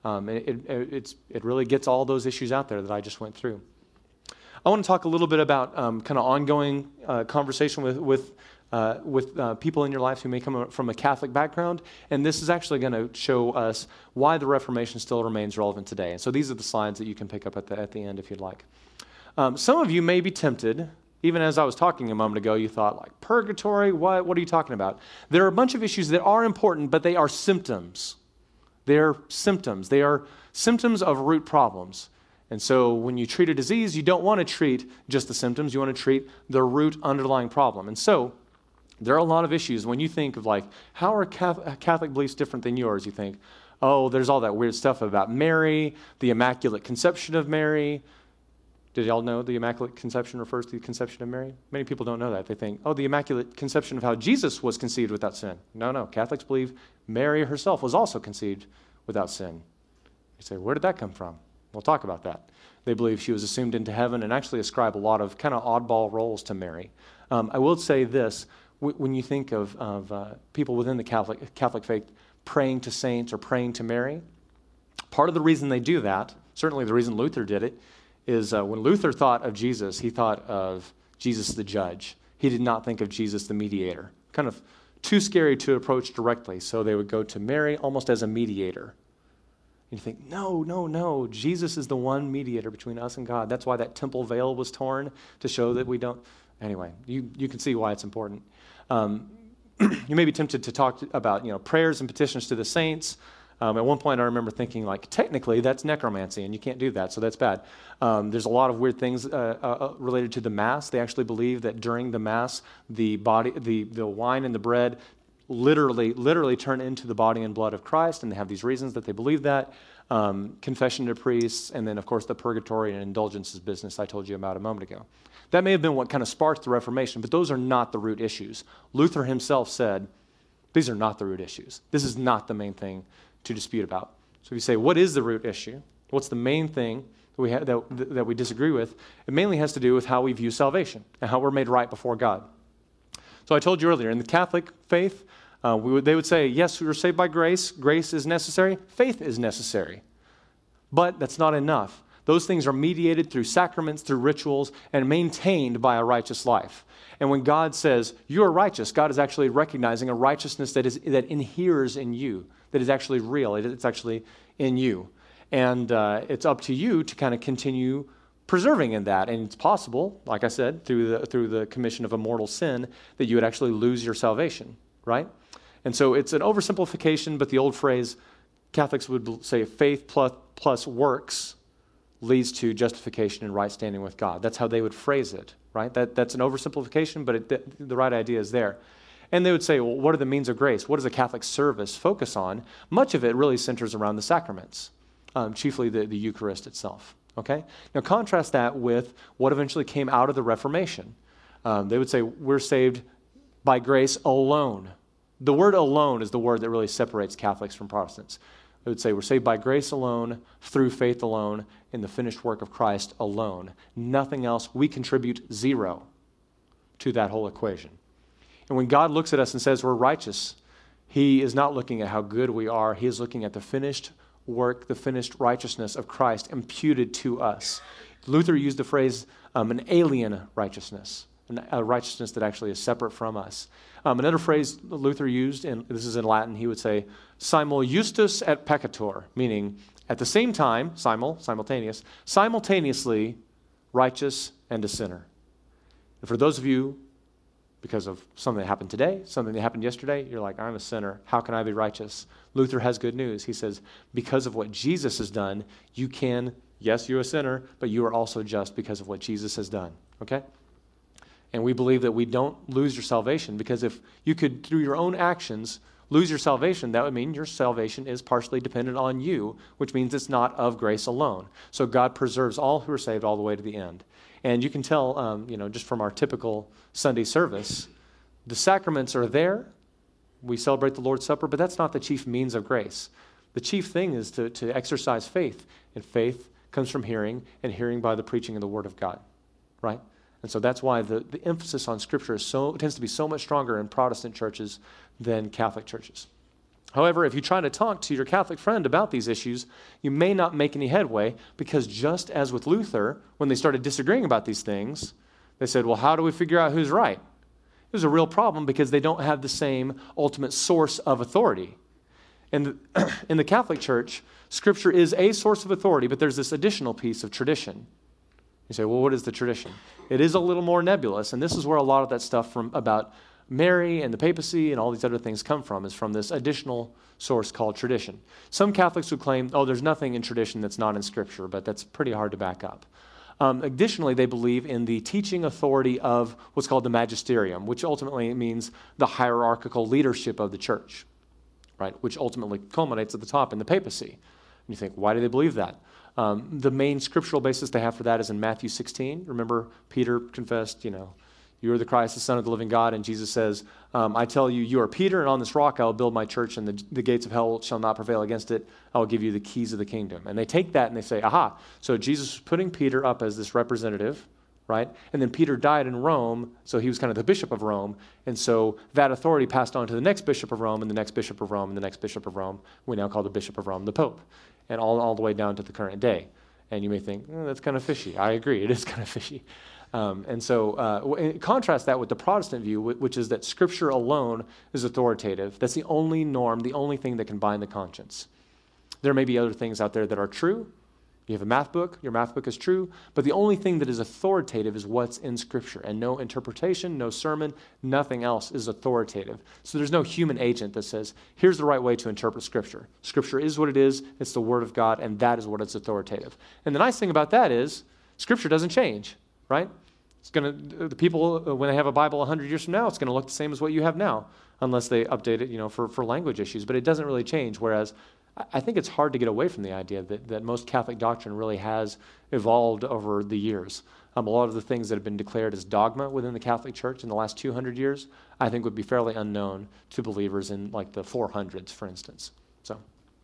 It really gets all those issues out there that I just went through. I want to talk a little bit about kind of ongoing conversation with people in your life who may come from a Catholic background, and this is actually going to show us why the Reformation still remains relevant today. And so these are the slides that you can pick up at the end if you'd like. Some of you may be tempted. Even as I was talking a moment ago, you thought, like, purgatory? What are you talking about? There are a bunch of issues that are important, but they are symptoms. They're symptoms. They are symptoms of root problems. And so when you treat a disease, you don't want to treat just the symptoms. You want to treat the root underlying problem. And so there are a lot of issues. When you think of, like, how are Catholic beliefs different than yours? You think, oh, there's all that weird stuff about Mary, the Immaculate Conception of Mary. Did y'all know the Immaculate Conception refers to the conception of Mary? Many people don't know that. They think, oh, the Immaculate Conception of how Jesus was conceived without sin. No. Catholics believe Mary herself was also conceived without sin. You say, where did that come from? We'll talk about that. They believe she was assumed into heaven and actually ascribe a lot of kind of oddball roles to Mary. I will say this, when you think of people within the Catholic faith praying to saints or praying to Mary, part of the reason they do that, certainly the reason Luther did it, is when Luther thought of Jesus, he thought of Jesus the judge. He did not think of Jesus the mediator. Kind of too scary to approach directly, so they would go to Mary almost as a mediator. And you think, no, Jesus is the one mediator between us and God. That's why that temple veil was torn, to show that we don't. Anyway, you can see why it's important. You may be tempted to talk about prayers and petitions to the saints. At one point, I remember thinking, like, technically, that's necromancy, and you can't do that, so that's bad. There's a lot of weird things related to the Mass. They actually believe that during the Mass, the wine and the bread literally turn into the body and blood of Christ, and they have these reasons that they believe that. Confession to priests, and then, of course, the purgatory and indulgences business I told you about a moment ago. That may have been what kind of sparked the Reformation, but those are not the root issues. Luther himself said, these are not the root issues. This is not the main thing to dispute about. So if you say, what is the root issue? What's the main thing that we disagree with? It mainly has to do with how we view salvation and how we're made right before God. So I told you earlier, in the Catholic faith, they would say, yes, we were saved by grace. Grace is necessary. Faith is necessary. But that's not enough. Those things are mediated through sacraments, through rituals, and maintained by a righteous life. And when God says, you are righteous, God is actually recognizing a righteousness that inheres in you, that is actually real. It's actually in you. And it's up to you to kind of continue preserving in that. And it's possible, like I said, through the commission of a mortal sin, that you would actually lose your salvation, right? And so it's an oversimplification, but the old phrase, Catholics would say faith plus works leads to justification and right standing with God. That's how they would phrase it, right? That's an oversimplification, but the right idea is there. And they would say, well, what are the means of grace? What does a Catholic service focus on? Much of it really centers around the sacraments, chiefly the Eucharist itself. Okay? Now contrast that with what eventually came out of the Reformation. They would say, we're saved by grace alone. The word alone is the word that really separates Catholics from Protestants. They would say, we're saved by grace alone, through faith alone, in the finished work of Christ alone. Nothing else. We contribute zero to that whole equation. And when God looks at us and says we're righteous, he is not looking at how good we are. He is looking at the finished work, the finished righteousness of Christ imputed to us. Luther used the phrase an alien righteousness, a righteousness that actually is separate from us. Another phrase Luther used, and this is in Latin, he would say, simul justus et peccator, meaning At the same time, simultaneously righteous and a sinner. And for those of you, because of something that happened today, something that happened yesterday, you're like, I'm a sinner. How can I be righteous? Luther has good news. He says, because of what Jesus has done, you can, yes, you're a sinner, but you are also just because of what Jesus has done. Okay? And we believe that we don't lose your salvation, because if you could, through your own actions, lose your salvation, that would mean your salvation is partially dependent on you, which means it's not of grace alone. So God preserves all who are saved all the way to the end. And you can tell, just from our typical Sunday service, the sacraments are there. We celebrate the Lord's Supper, but that's not the chief means of grace. The chief thing is to exercise faith, and faith comes from hearing, and hearing by the preaching of the Word of God, right? And so that's why the emphasis on Scripture tends to be so much stronger in Protestant churches than Catholic churches. However, if you try to talk to your Catholic friend about these issues, you may not make any headway, because just as with Luther, when they started disagreeing about these things, they said, well, how do we figure out who's right? It was a real problem because they don't have the same ultimate source of authority. And in the Catholic Church, Scripture is a source of authority, but there's this additional piece of tradition. You say, well, what is the tradition? It is a little more nebulous, and this is where a lot of that stuff about Mary and the papacy and all these other things come from, is from this additional source called tradition. Some Catholics would claim, there's nothing in tradition that's not in Scripture, but that's pretty hard to back up. Additionally, they believe in the teaching authority of what's called the magisterium, which ultimately means the hierarchical leadership of the church, right? Which ultimately culminates at the top in the papacy. And you think, why do they believe that? The main scriptural basis they have for that is in Matthew 16. Remember, Peter confessed, you are the Christ, the Son of the living God. And Jesus says, I tell you, you are Peter, and on this rock I will build my church, and the gates of hell shall not prevail against it. I will give you the keys of the kingdom. And they take that and they say, aha. So Jesus was putting Peter up as this representative, right? And then Peter died in Rome, so he was kind of the bishop of Rome. And so that authority passed on to the next bishop of Rome, and the next bishop of Rome, and the next bishop of Rome. We now call the bishop of Rome the Pope, and all the way down to the current day. And you may think, that's kind of fishy. I agree, it is kind of fishy. And so contrast that with the Protestant view, which is that Scripture alone is authoritative. That's the only norm, the only thing that can bind the conscience. There may be other things out there that are true. You have a math book, your math book is true, but the only thing that is authoritative is what's in Scripture, and no interpretation, no sermon, nothing else is authoritative. So there's no human agent that says, here's the right way to interpret Scripture. Scripture is what it is, it's the Word of God, and that is what is authoritative. And the nice thing about that is, Scripture doesn't change, right? The people, when they have a Bible 100 years from now, it's going to look the same as what you have now, unless they update it, for language issues. But it doesn't really change, whereas I think it's hard to get away from the idea that most Catholic doctrine really has evolved over the years. A lot of the things that have been declared as dogma within the Catholic Church in the last 200 years, I think would be fairly unknown to believers in like the 400s, for instance. So,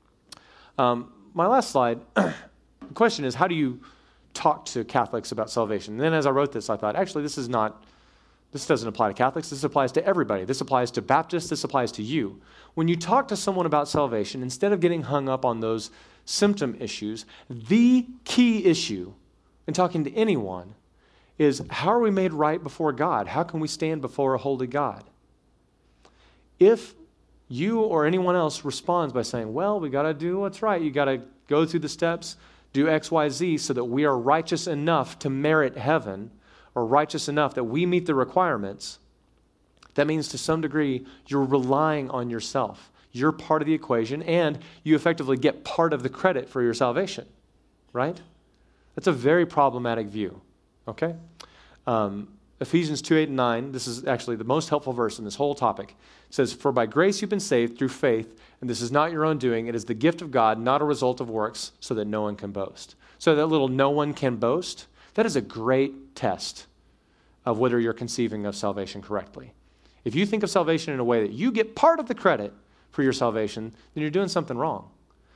my last slide, the question is, how do you talk to Catholics about salvation? And then as I wrote this, I thought, actually, this doesn't apply to Catholics. This applies to everybody. This applies to Baptists. This applies to you. When you talk to someone about salvation, instead of getting hung up on those symptom issues, the key issue in talking to anyone is, how are we made right before God? How can we stand before a holy God? If you or anyone else responds by saying, well, we got to do what's right. You got to go through the steps, do X, Y, Z, so that we are righteous enough to merit heaven, or righteous enough that we meet the requirements, that means to some degree you're relying on yourself. You're part of the equation, and you effectively get part of the credit for your salvation, right? That's a very problematic view, okay? Ephesians 2:8-9, this is actually the most helpful verse in this whole topic. It says, for by grace you've been saved through faith, and this is not your own doing. It is the gift of God, not a result of works, so that no one can boast. So that little no one can boast, that is a great test of whether you're conceiving of salvation correctly. If you think of salvation in a way that you get part of the credit for your salvation, then you're doing something wrong.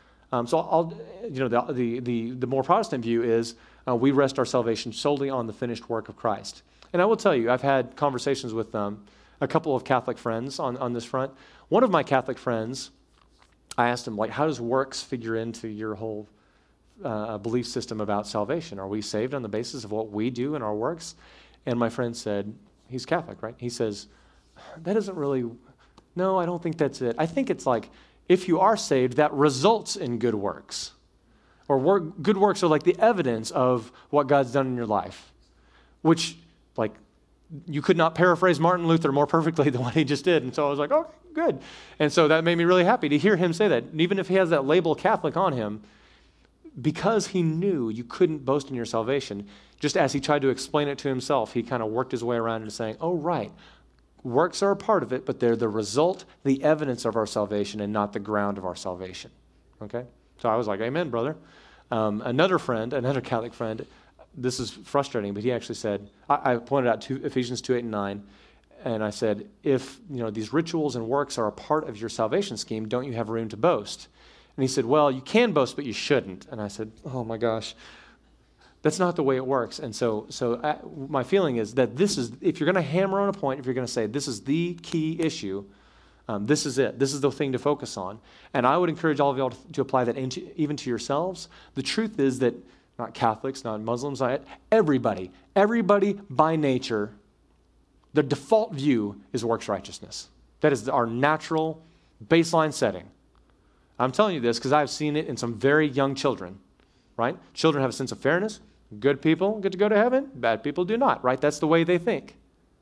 The more Protestant view is we rest our salvation solely on the finished work of Christ. And I will tell you, I've had conversations with a couple of Catholic friends on this front. One of my Catholic friends, I asked him, how does works figure into your whole belief system about salvation? Are we saved on the basis of what we do in our works? And my friend said, he's Catholic, right? He says, that isn't really, no, I don't think that's it. I think it's like, if you are saved, that results in good works. Or good works are like the evidence of what God's done in your life, which, like, you could not paraphrase Martin Luther more perfectly than what he just did. And so I was like, oh, good. And so that made me really happy to hear him say that. And even if he has that label Catholic on him, because he knew you couldn't boast in your salvation, just as he tried to explain it to himself, he kind of worked his way around into saying, oh, right, works are a part of it, but they're the result, the evidence of our salvation, and not the ground of our salvation. Okay? So I was like, amen, brother. Another Catholic friend, this is frustrating, but he actually said, I pointed out to Ephesians 2:8 and 9, and I said, if these rituals and works are a part of your salvation scheme, don't you have room to boast? And he said, well, you can boast, but you shouldn't. And I said, oh my gosh, that's not the way it works. And so my feeling is that if you're going to hammer on a point, if you're going to say this is the key issue, this is it. This is the thing to focus on. And I would encourage all of y'all to apply that even to yourselves. The truth is that not Catholics, not Muslims, everybody by nature, the default view is works righteousness. That is our natural baseline setting. I'm telling you this because I've seen it in some very young children, right? Children have a sense of fairness. Good people get to go to heaven. Bad people do not, right? That's the way they think.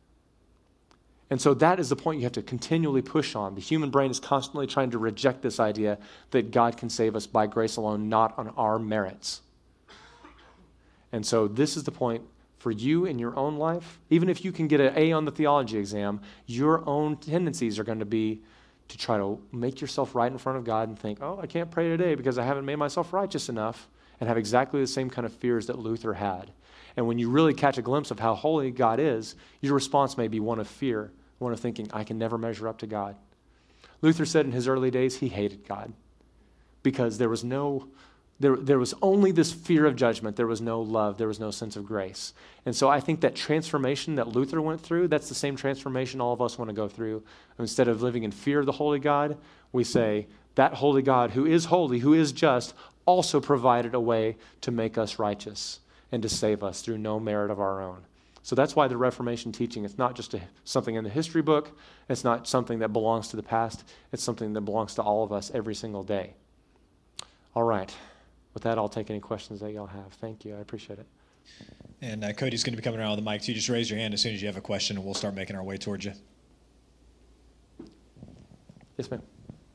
And so that is the point you have to continually push on. The human brain is constantly trying to reject this idea that God can save us by grace alone, not on our merits. And so this is the point for you in your own life. Even if you can get an A on the theology exam, your own tendencies are going to be to try to make yourself right in front of God and think, oh, I can't pray today because I haven't made myself righteous enough, and have exactly the same kind of fears that Luther had. And when you really catch a glimpse of how holy God is, your response may be one of fear, one of thinking, I can never measure up to God. Luther said in his early days he hated God because there was only this fear of judgment. There was no love. There was no sense of grace. And so I think that transformation that Luther went through, that's the same transformation all of us want to go through. Instead of living in fear of the holy God, we say, that holy God who is holy, who is just, also provided a way to make us righteous and to save us through no merit of our own. So that's why the Reformation teaching, it's not just something in the history book. It's not something that belongs to the past. It's something that belongs to all of us every single day. All right. With that, I'll take any questions that y'all have. Thank you. I appreciate it. And Cody's going to be coming around with the mic too. Just raise your hand as soon as you have a question, and we'll start making our way towards you. Yes, ma'am.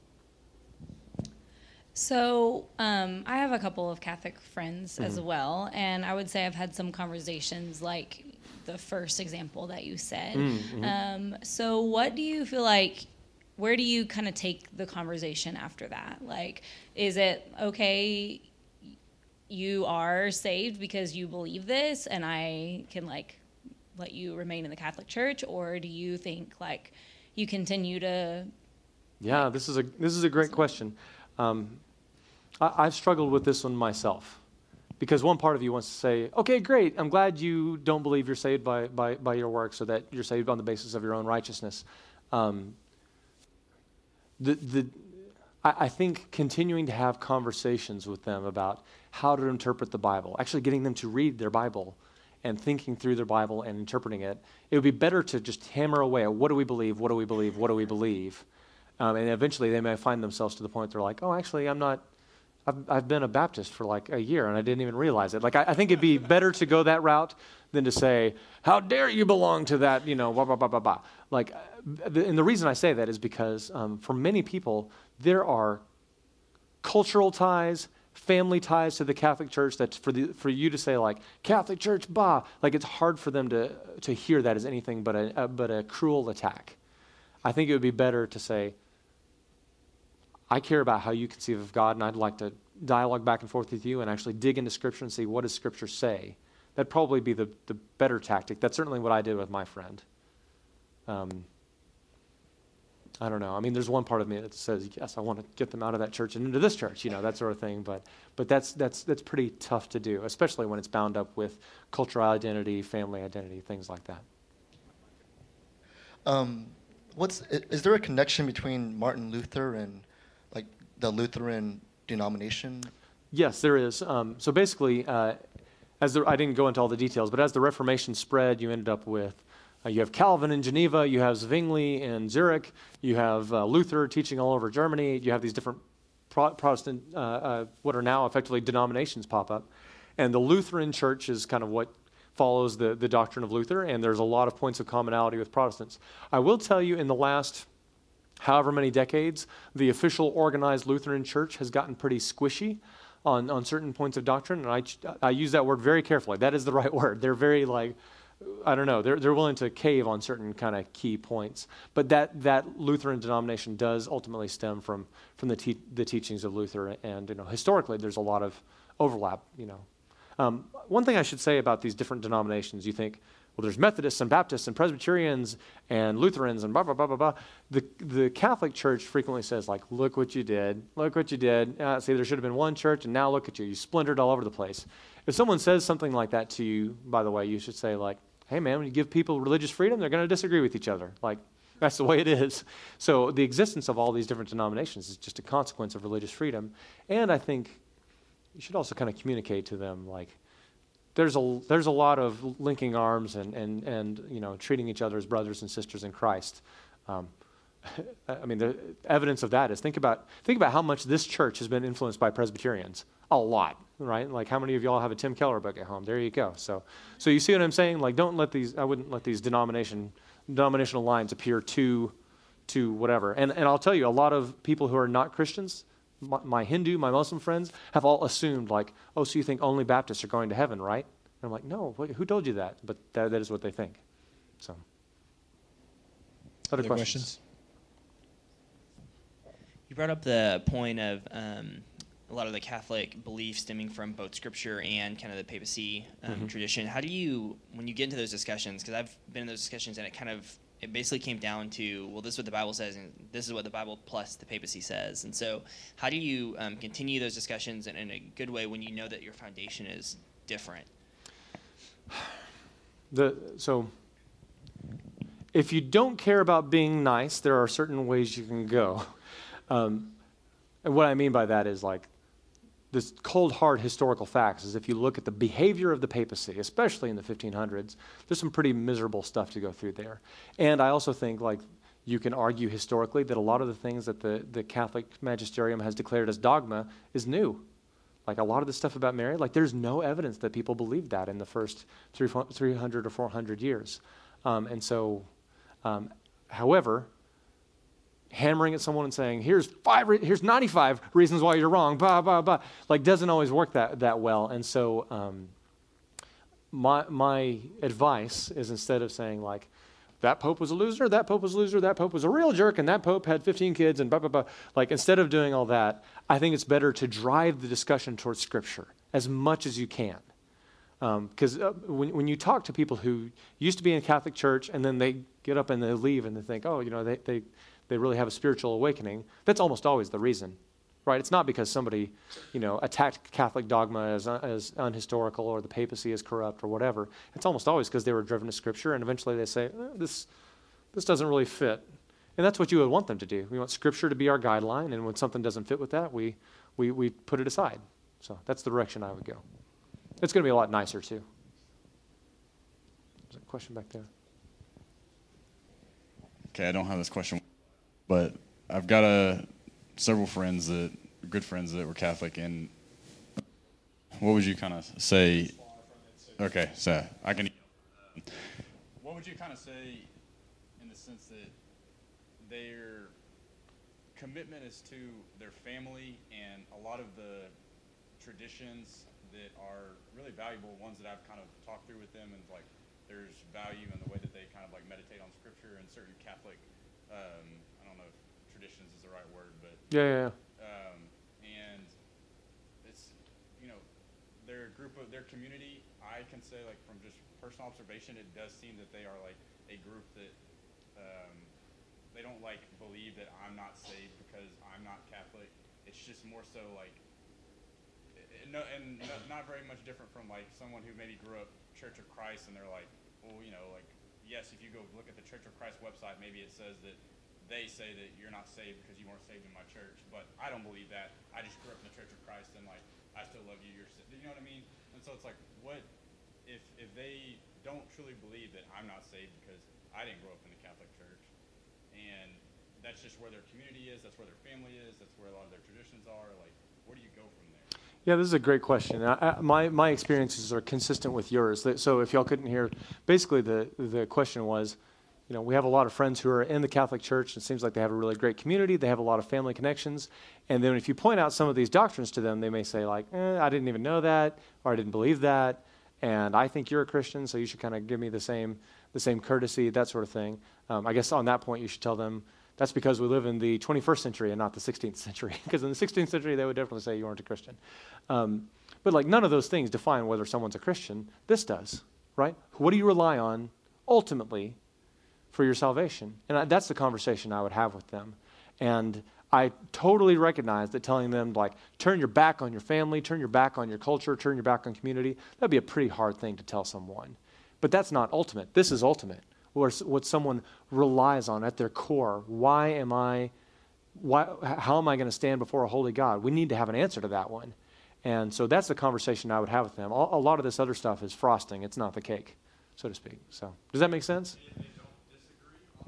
So I have a couple of Catholic friends as well, and I would say I've had some conversations like the first example that you said. So what do you feel like, where do you kind of take the conversation after that? Like, is it, okay, you are saved because you believe this and I can like let you remain in the Catholic Church, or do you think like you continue to? Yeah, this is a great question. I've struggled with this one myself, because one part of you wants to say, okay, great, I'm glad you don't believe you're saved by your works, or that you're saved on the basis of your own righteousness. I think continuing to have conversations with them about how to interpret the Bible, actually getting them to read their Bible and thinking through their Bible and interpreting it, it would be better to just hammer away at what do we believe, what do we believe, what do we believe? And eventually they may find themselves to the point they're like, oh, actually, I've been a Baptist for like a year and I didn't even realize it. Like, I think it'd be better to go that route than to say, how dare you belong to that, blah, blah, blah, blah, blah. Like, and the reason I say that is because for many people, there are cultural ties, family ties to the Catholic Church that for you to say like, Catholic Church, bah, like it's hard for them to hear that as anything but a cruel attack. I think it would be better to say, I care about how you conceive of God, and I'd like to dialogue back and forth with you and actually dig into Scripture and see what does Scripture say. That'd probably be the better tactic. That's certainly what I did with my friend. I don't know. I mean, there's one part of me that says, yes, I want to get them out of that church and into this church, that sort of thing. But that's pretty tough to do, especially when it's bound up with cultural identity, family identity, things like that. Is there a connection between Martin Luther and like the Lutheran denomination? Yes, there is. So basically, I didn't go into all the details, but as the Reformation spread, you ended up with, you have Calvin in Geneva, you have Zwingli in Zurich, you have Luther teaching all over Germany, you have these different Protestant, what are now effectively denominations pop up. And the Lutheran Church is kind of what follows the doctrine of Luther, and there's a lot of points of commonality with Protestants. I will tell you, in the last however many decades, the official organized Lutheran Church has gotten pretty squishy on certain points of doctrine, and I use that word very carefully. That is the right word. They're very I don't know, they're willing to cave on certain kind of key points. But that Lutheran denomination does ultimately stem from the teachings of Luther, and historically there's a lot of overlap. One thing I should say about these different denominations, you think, well, there's Methodists and Baptists and Presbyterians and Lutherans and blah, blah, blah, blah, blah. The Catholic Church frequently says, like, look what you did. Look what you did. See, there should have been one church, and now look at you. You splintered all over the place. If someone says something like that to you, by the way, you should say, like, hey, man, when you give people religious freedom, they're going to disagree with each other. Like, that's the way it is. So the existence of all these different denominations is just a consequence of religious freedom. And I think you should also kind of communicate to them, like, there's a lot of linking arms and treating each other as brothers and sisters in Christ. I mean, the evidence of that is think about how much this church has been influenced by Presbyterians. A lot, right? Like, how many of y'all have a Tim Keller book at home? There you go. So you see what I'm saying? Like, I wouldn't let these denominational lines appear too whatever. And I'll tell you, a lot of people who are not Christians, my Hindu, my Muslim friends, have all assumed, like, oh, so you think only Baptists are going to heaven, right? And I'm like, no, who told you that? But that is what they think. So, other questions? You brought up the point of a lot of the Catholic belief stemming from both Scripture and kind of the papacy tradition. How do you, when you get into those discussions, because I've been in those discussions and it basically came down to, well, this is what the Bible says, and this is what the Bible plus the papacy says. And so how do you continue those discussions in a good way when you know that your foundation is different? So if you don't care about being nice, there are certain ways you can go. And what I mean by that is, like, this cold, hard historical facts is if you look at the behavior of the papacy, especially in the 1500s, there's some pretty miserable stuff to go through there. And I also think, like, you can argue historically that a lot of the things that the Catholic magisterium has declared as dogma is new. Like, a lot of the stuff about Mary, like, there's no evidence that people believed that in the first 300 or 400 years. However, hammering at someone and saying, here's 95 reasons why you're wrong, blah, blah, blah, like, doesn't always work that well. And so my advice is, instead of saying, like, that pope was a loser, that pope was a loser, that pope was a real jerk, and that pope had 15 kids, and blah, blah, blah. Like, instead of doing all that, I think it's better to drive the discussion towards Scripture as much as you can. Because when you talk to people who used to be in a Catholic church, and then they get up and they leave, and they think, oh, they really have a spiritual awakening, that's almost always the reason, right? It's not because somebody, attacked Catholic dogma as unhistorical, or the papacy is corrupt, or whatever. It's almost always because they were driven to Scripture, and eventually they say, this doesn't really fit. And that's what you would want them to do. We want Scripture to be our guideline, and when something doesn't fit with that, we put it aside. So that's the direction I would go. It's going to be a lot nicer, too. There's a question back there. Okay, I don't have this question, but I've got several good friends that were Catholic, and what would you kind of say? Okay, so I can. What would you kind of say in the sense that their commitment is to their family, and a lot of the traditions that are really valuable, ones that I've kind of talked through with them, and like there's value in the way that they kind of like meditate on Scripture and certain Catholic, I don't know if traditions is the right word, but Yeah. And it's, their community, I can say, like, from just personal observation, it does seem that they are like a group that they don't like believe that I'm not saved because I'm not Catholic. It's just more so like, not very much different from like someone who maybe grew up Church of Christ, and they're like, well, like, yes, if you go look at the Church of Christ website, maybe it says that they say that you're not saved because you weren't saved in my church, but I don't believe that. I just grew up in the Church of Christ, and like, I still love you. You're, you know what I mean? And so it's like, what if they don't truly believe that I'm not saved because I didn't grow up in the Catholic Church, and that's just where their community is, that's where their family is, that's where a lot of their traditions are? Like, where do you go from there? Yeah, this is a great question. My experiences are consistent with yours. So if y'all couldn't hear, basically the question was, we have a lot of friends who are in the Catholic Church. It seems like they have a really great community. They have a lot of family connections. And then if you point out some of these doctrines to them, they may say like, I didn't even know that, or I didn't believe that, and I think you're a Christian, so you should kind of give me the same courtesy, that sort of thing. I guess on that point, you should tell them that's because we live in the 21st century and not the 16th century. Because in the 16th century, they would definitely say you weren't a Christian. But like none of those things define whether someone's a Christian. This does, right? What do you rely on ultimately for your salvation? And that's the conversation I would have with them. And I totally recognize that telling them, like, turn your back on your family, turn your back on your culture, turn your back on community, that'd be a pretty hard thing to tell someone. But that's not ultimate. This is ultimate. What someone relies on at their core. How am I going to stand before a holy God? We need to have an answer to that one. And so that's the conversation I would have with them. A lot of this other stuff is frosting. It's not the cake, so to speak. So does that make sense? They don't disagree on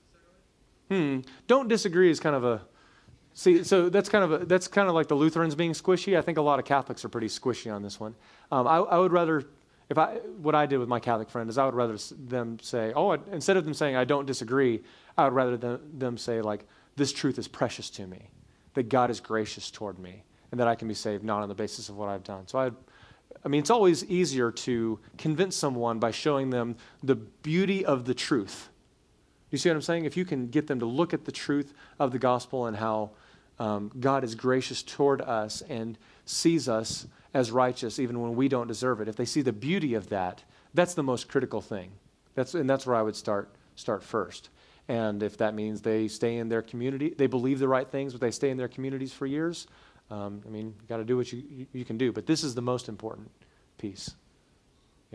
that necessarily? Don't disagree is kind of a... See, so that's kind of like the Lutherans being squishy. I think a lot of Catholics are pretty squishy on this one. I would rather... what I did with my Catholic friend is I would rather them say, instead of them saying, I don't disagree, I would rather them say, like, this truth is precious to me, that God is gracious toward me, and that I can be saved not on the basis of what I've done. So it's always easier to convince someone by showing them the beauty of the truth. You see what I'm saying? If you can get them to look at the truth of the gospel and how God is gracious toward us and sees us as righteous even when we don't deserve it. If they see the beauty of that, that's the most critical thing. That's where I would start first. And if that means they stay in their community, they believe the right things, but they stay in their communities for years, you got to do what you can do. But this is the most important piece. Yeah.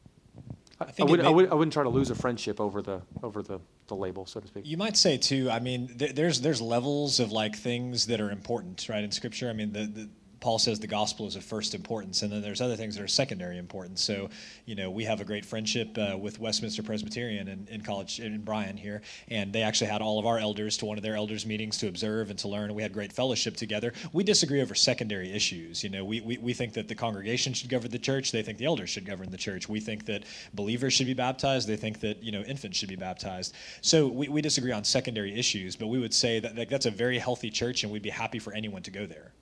I wouldn't try to lose a friendship over the label, so to speak. You might say too. There's levels of like things that are important, right, in Scripture. Paul says the gospel is of first importance, and then there's other things that are secondary importance. So, we have a great friendship with Westminster Presbyterian in college, in Bryan here, and they actually had all of our elders to one of their elders' meetings to observe and to learn, and we had great fellowship together. We disagree over secondary issues. We think that the congregation should govern the church. They think the elders should govern the church. We think that believers should be baptized. They think that, infants should be baptized. So we disagree on secondary issues, but we would say that that's a very healthy church, and we'd be happy for anyone to go there.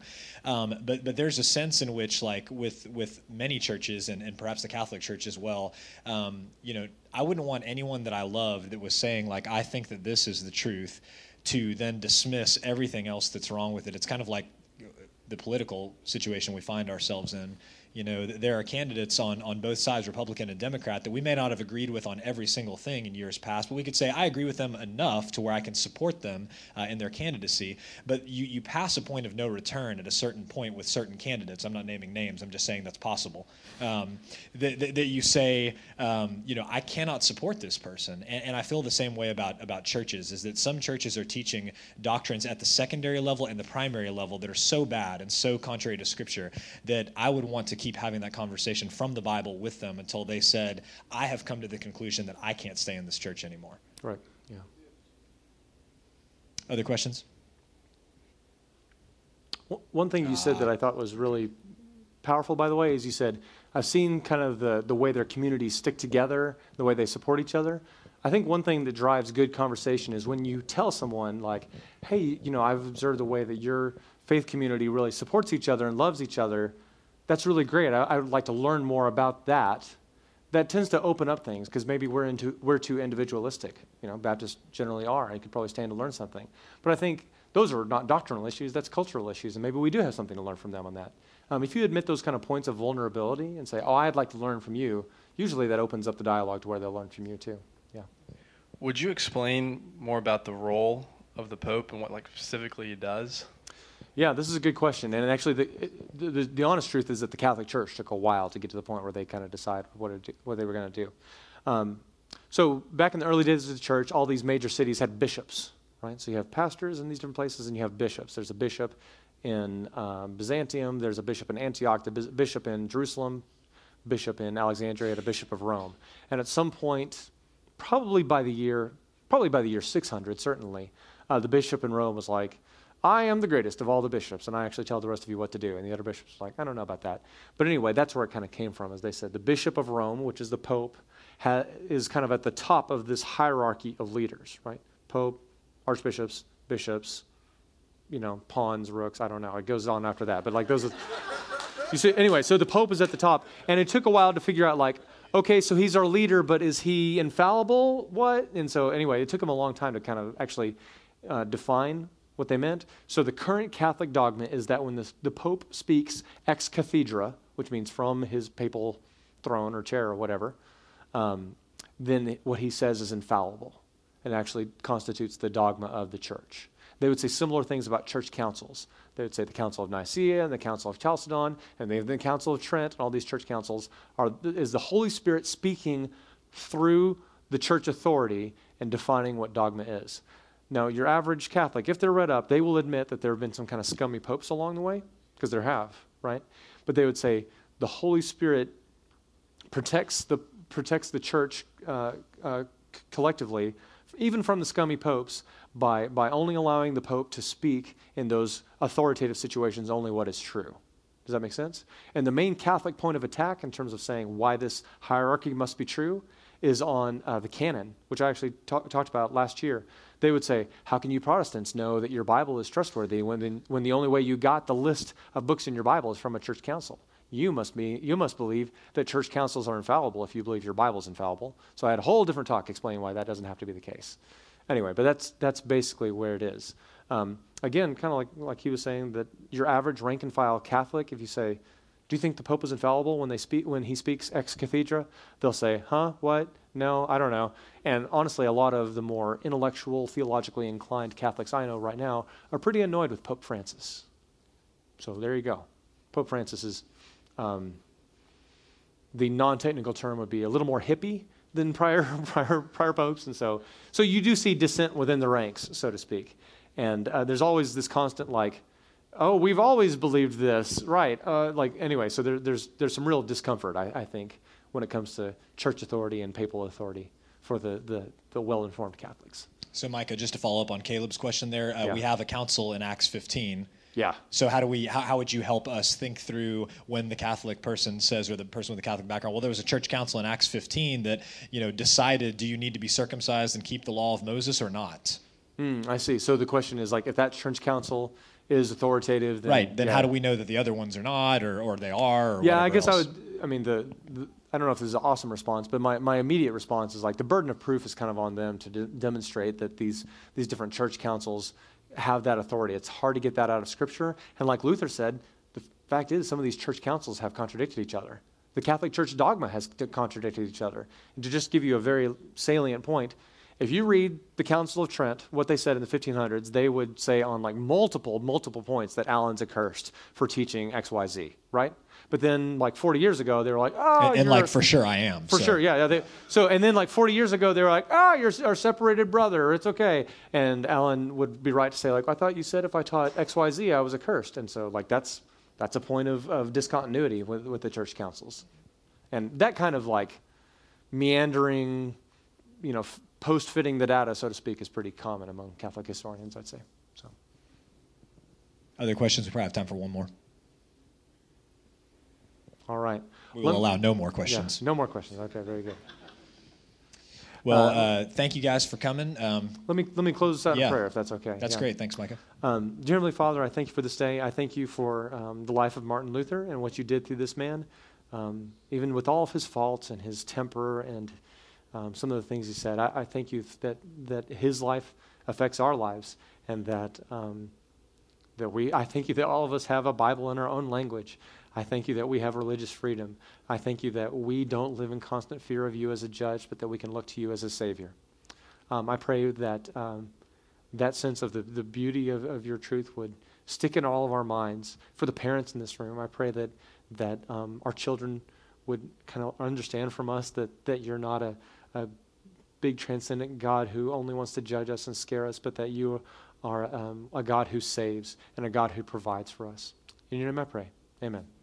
But there's a sense in which, like with many churches and perhaps the Catholic Church as well, I wouldn't want anyone that I love that was saying like I think that this is the truth to then dismiss everything else that's wrong with it. It's kind of like the political situation we find ourselves in. There are candidates on both sides, Republican and Democrat, that we may not have agreed with on every single thing in years past, but we could say, I agree with them enough to where I can support them in their candidacy. But you pass a point of no return at a certain point with certain candidates. I'm not naming names. I'm just saying that's possible. That you say, I cannot support this person. And I feel the same way about churches, is that some churches are teaching doctrines at the secondary level and the primary level that are so bad and so contrary to Scripture that I would want to keep having that conversation from the Bible with them until they said, I have come to the conclusion that I can't stay in this church anymore. Right, yeah. Other questions? One thing you said that I thought was really powerful, by the way, is you said, I've seen kind of the way their communities stick together, the way they support each other. I think one thing that drives good conversation is when you tell someone like, hey, I've observed the way that your faith community really supports each other and loves each other. That's really great. I would like to learn more about that. That tends to open up things because maybe we're too individualistic. Baptists generally are. I could probably stand to learn something. But I think those are not doctrinal issues. That's cultural issues, and maybe we do have something to learn from them on that. If you admit those kind of points of vulnerability and say, I'd like to learn from you, usually that opens up the dialogue to where they'll learn from you too. Yeah. Would you explain more about the role of the Pope and what specifically he does? Yeah, this is a good question. And actually, the honest truth is that the Catholic Church took a while to get to the point where they kind of decided what they were going to do. So back in the early days of the church, all these major cities had bishops, right? So you have pastors in these different places, and you have bishops. There's a bishop in Byzantium. There's a bishop in Antioch, the bishop in Jerusalem, bishop in Alexandria, and a bishop of Rome. And at some point, probably by the year probably by the year 600, certainly, the bishop in Rome was like, I am the greatest of all the bishops, and I actually tell the rest of you what to do. And the other bishops were like, I don't know about that. But anyway, that's where it kind of came from, as they said. The bishop of Rome, which is the pope, is kind of at the top of this hierarchy of leaders, right? Pope, archbishops, bishops, pawns, rooks, I don't know. It goes on after that. But like those are, you see, anyway, so the pope is at the top. And it took a while to figure out like, okay, so he's our leader, but is he infallible? What? And so anyway, it took him a long time to kind of actually define what they meant. So the current Catholic dogma is that when the Pope speaks ex cathedra, which means from his papal throne or chair or whatever, then what he says is infallible. It actually constitutes the dogma of the church. They would say similar things about church councils. They would say the Council of Nicaea and the Council of Chalcedon and the Council of Trent and all these church councils is the Holy Spirit speaking through the church authority and defining what dogma is. Now, your average Catholic, if they're read up, they will admit that there have been some kind of scummy popes along the way, because there have, right? But they would say the Holy Spirit protects the church collectively, even from the scummy popes, by only allowing the Pope to speak in those authoritative situations only what is true. Does that make sense? And the main Catholic point of attack in terms of saying why this hierarchy must be true is on the canon, which I actually talked about last year. They would say, how can you Protestants know that your Bible is trustworthy when the only way you got the list of books in your Bible is from a church council? You must believe that church councils are infallible if you believe your Bible is infallible. So I had a whole different talk explaining why that doesn't have to be the case. Anyway, but that's basically where it is. Again, kind of like he was saying, that your average rank and file Catholic, if you say, do you think the Pope is infallible when he speaks ex cathedra? They'll say, huh, what? No, I don't know. And honestly, a lot of the more intellectual, theologically inclined Catholics I know right now are pretty annoyed with Pope Francis. So there you go. Pope Francis is, the non-technical term would be a little more hippie than prior popes. And so you do see dissent within the ranks, so to speak. And there's always this constant like, oh, we've always believed this, right? Anyway, so there's some real discomfort, I think, when it comes to church authority and papal authority for the well-informed Catholics. So, Micah, just to follow up on Caleb's question there, we have a council in Acts 15. Yeah. So how would you help us think through when the Catholic person says, or the person with the Catholic background, well, there was a church council in Acts 15 that, decided, do you need to be circumcised and keep the law of Moses or not? I see. So the question is like, if that church council is authoritative, then, right? Then how do we know that the other ones are not, or they are? Or yeah, I guess else? I don't know if this is an awesome response, but my immediate response is like the burden of proof is kind of on them to demonstrate that these different church councils have that authority. It's hard to get that out of Scripture. And like Luther said, the fact is some of these church councils have contradicted each other. The Catholic Church dogma has contradicted each other. And to just give you a very salient point, if you read the Council of Trent, what they said in the 1500s, they would say on like multiple points that Allen's accursed for teaching XYZ, right? But then like 40 years ago, they were like, oh, and like, for sure I am. For sure, yeah. And then like 40 years ago, they were like, you're our separated brother, it's okay. And Allen would be right to say like, I thought you said if I taught XYZ, I was accursed. And so like that's a point of discontinuity with the church councils. And that kind of like meandering, post-fitting the data, so to speak, is pretty common among Catholic historians, I'd say. So, other questions? We probably have time for one more. All right. We will allow no more questions. Yeah, no more questions. Okay, very good. Well, thank you guys for coming. Let me close this out in prayer, if that's okay. That's great. Thanks, Micah. Dear Heavenly Father, I thank you for this day. I thank you for the life of Martin Luther and what you did through this man. Even with all of his faults and his temper and some of the things he said, I thank you that his life affects our lives, and that I thank you that all of us have a Bible in our own language. I thank you that we have religious freedom. I thank you that we don't live in constant fear of you as a judge, but that we can look to you as a Savior. I pray that that sense of the beauty of your truth would stick in all of our minds. For the parents in this room, I pray that our children would kind of understand from us that you're not a big transcendent God who only wants to judge us and scare us, but that you are a God who saves and a God who provides for us. In your name I pray. Amen.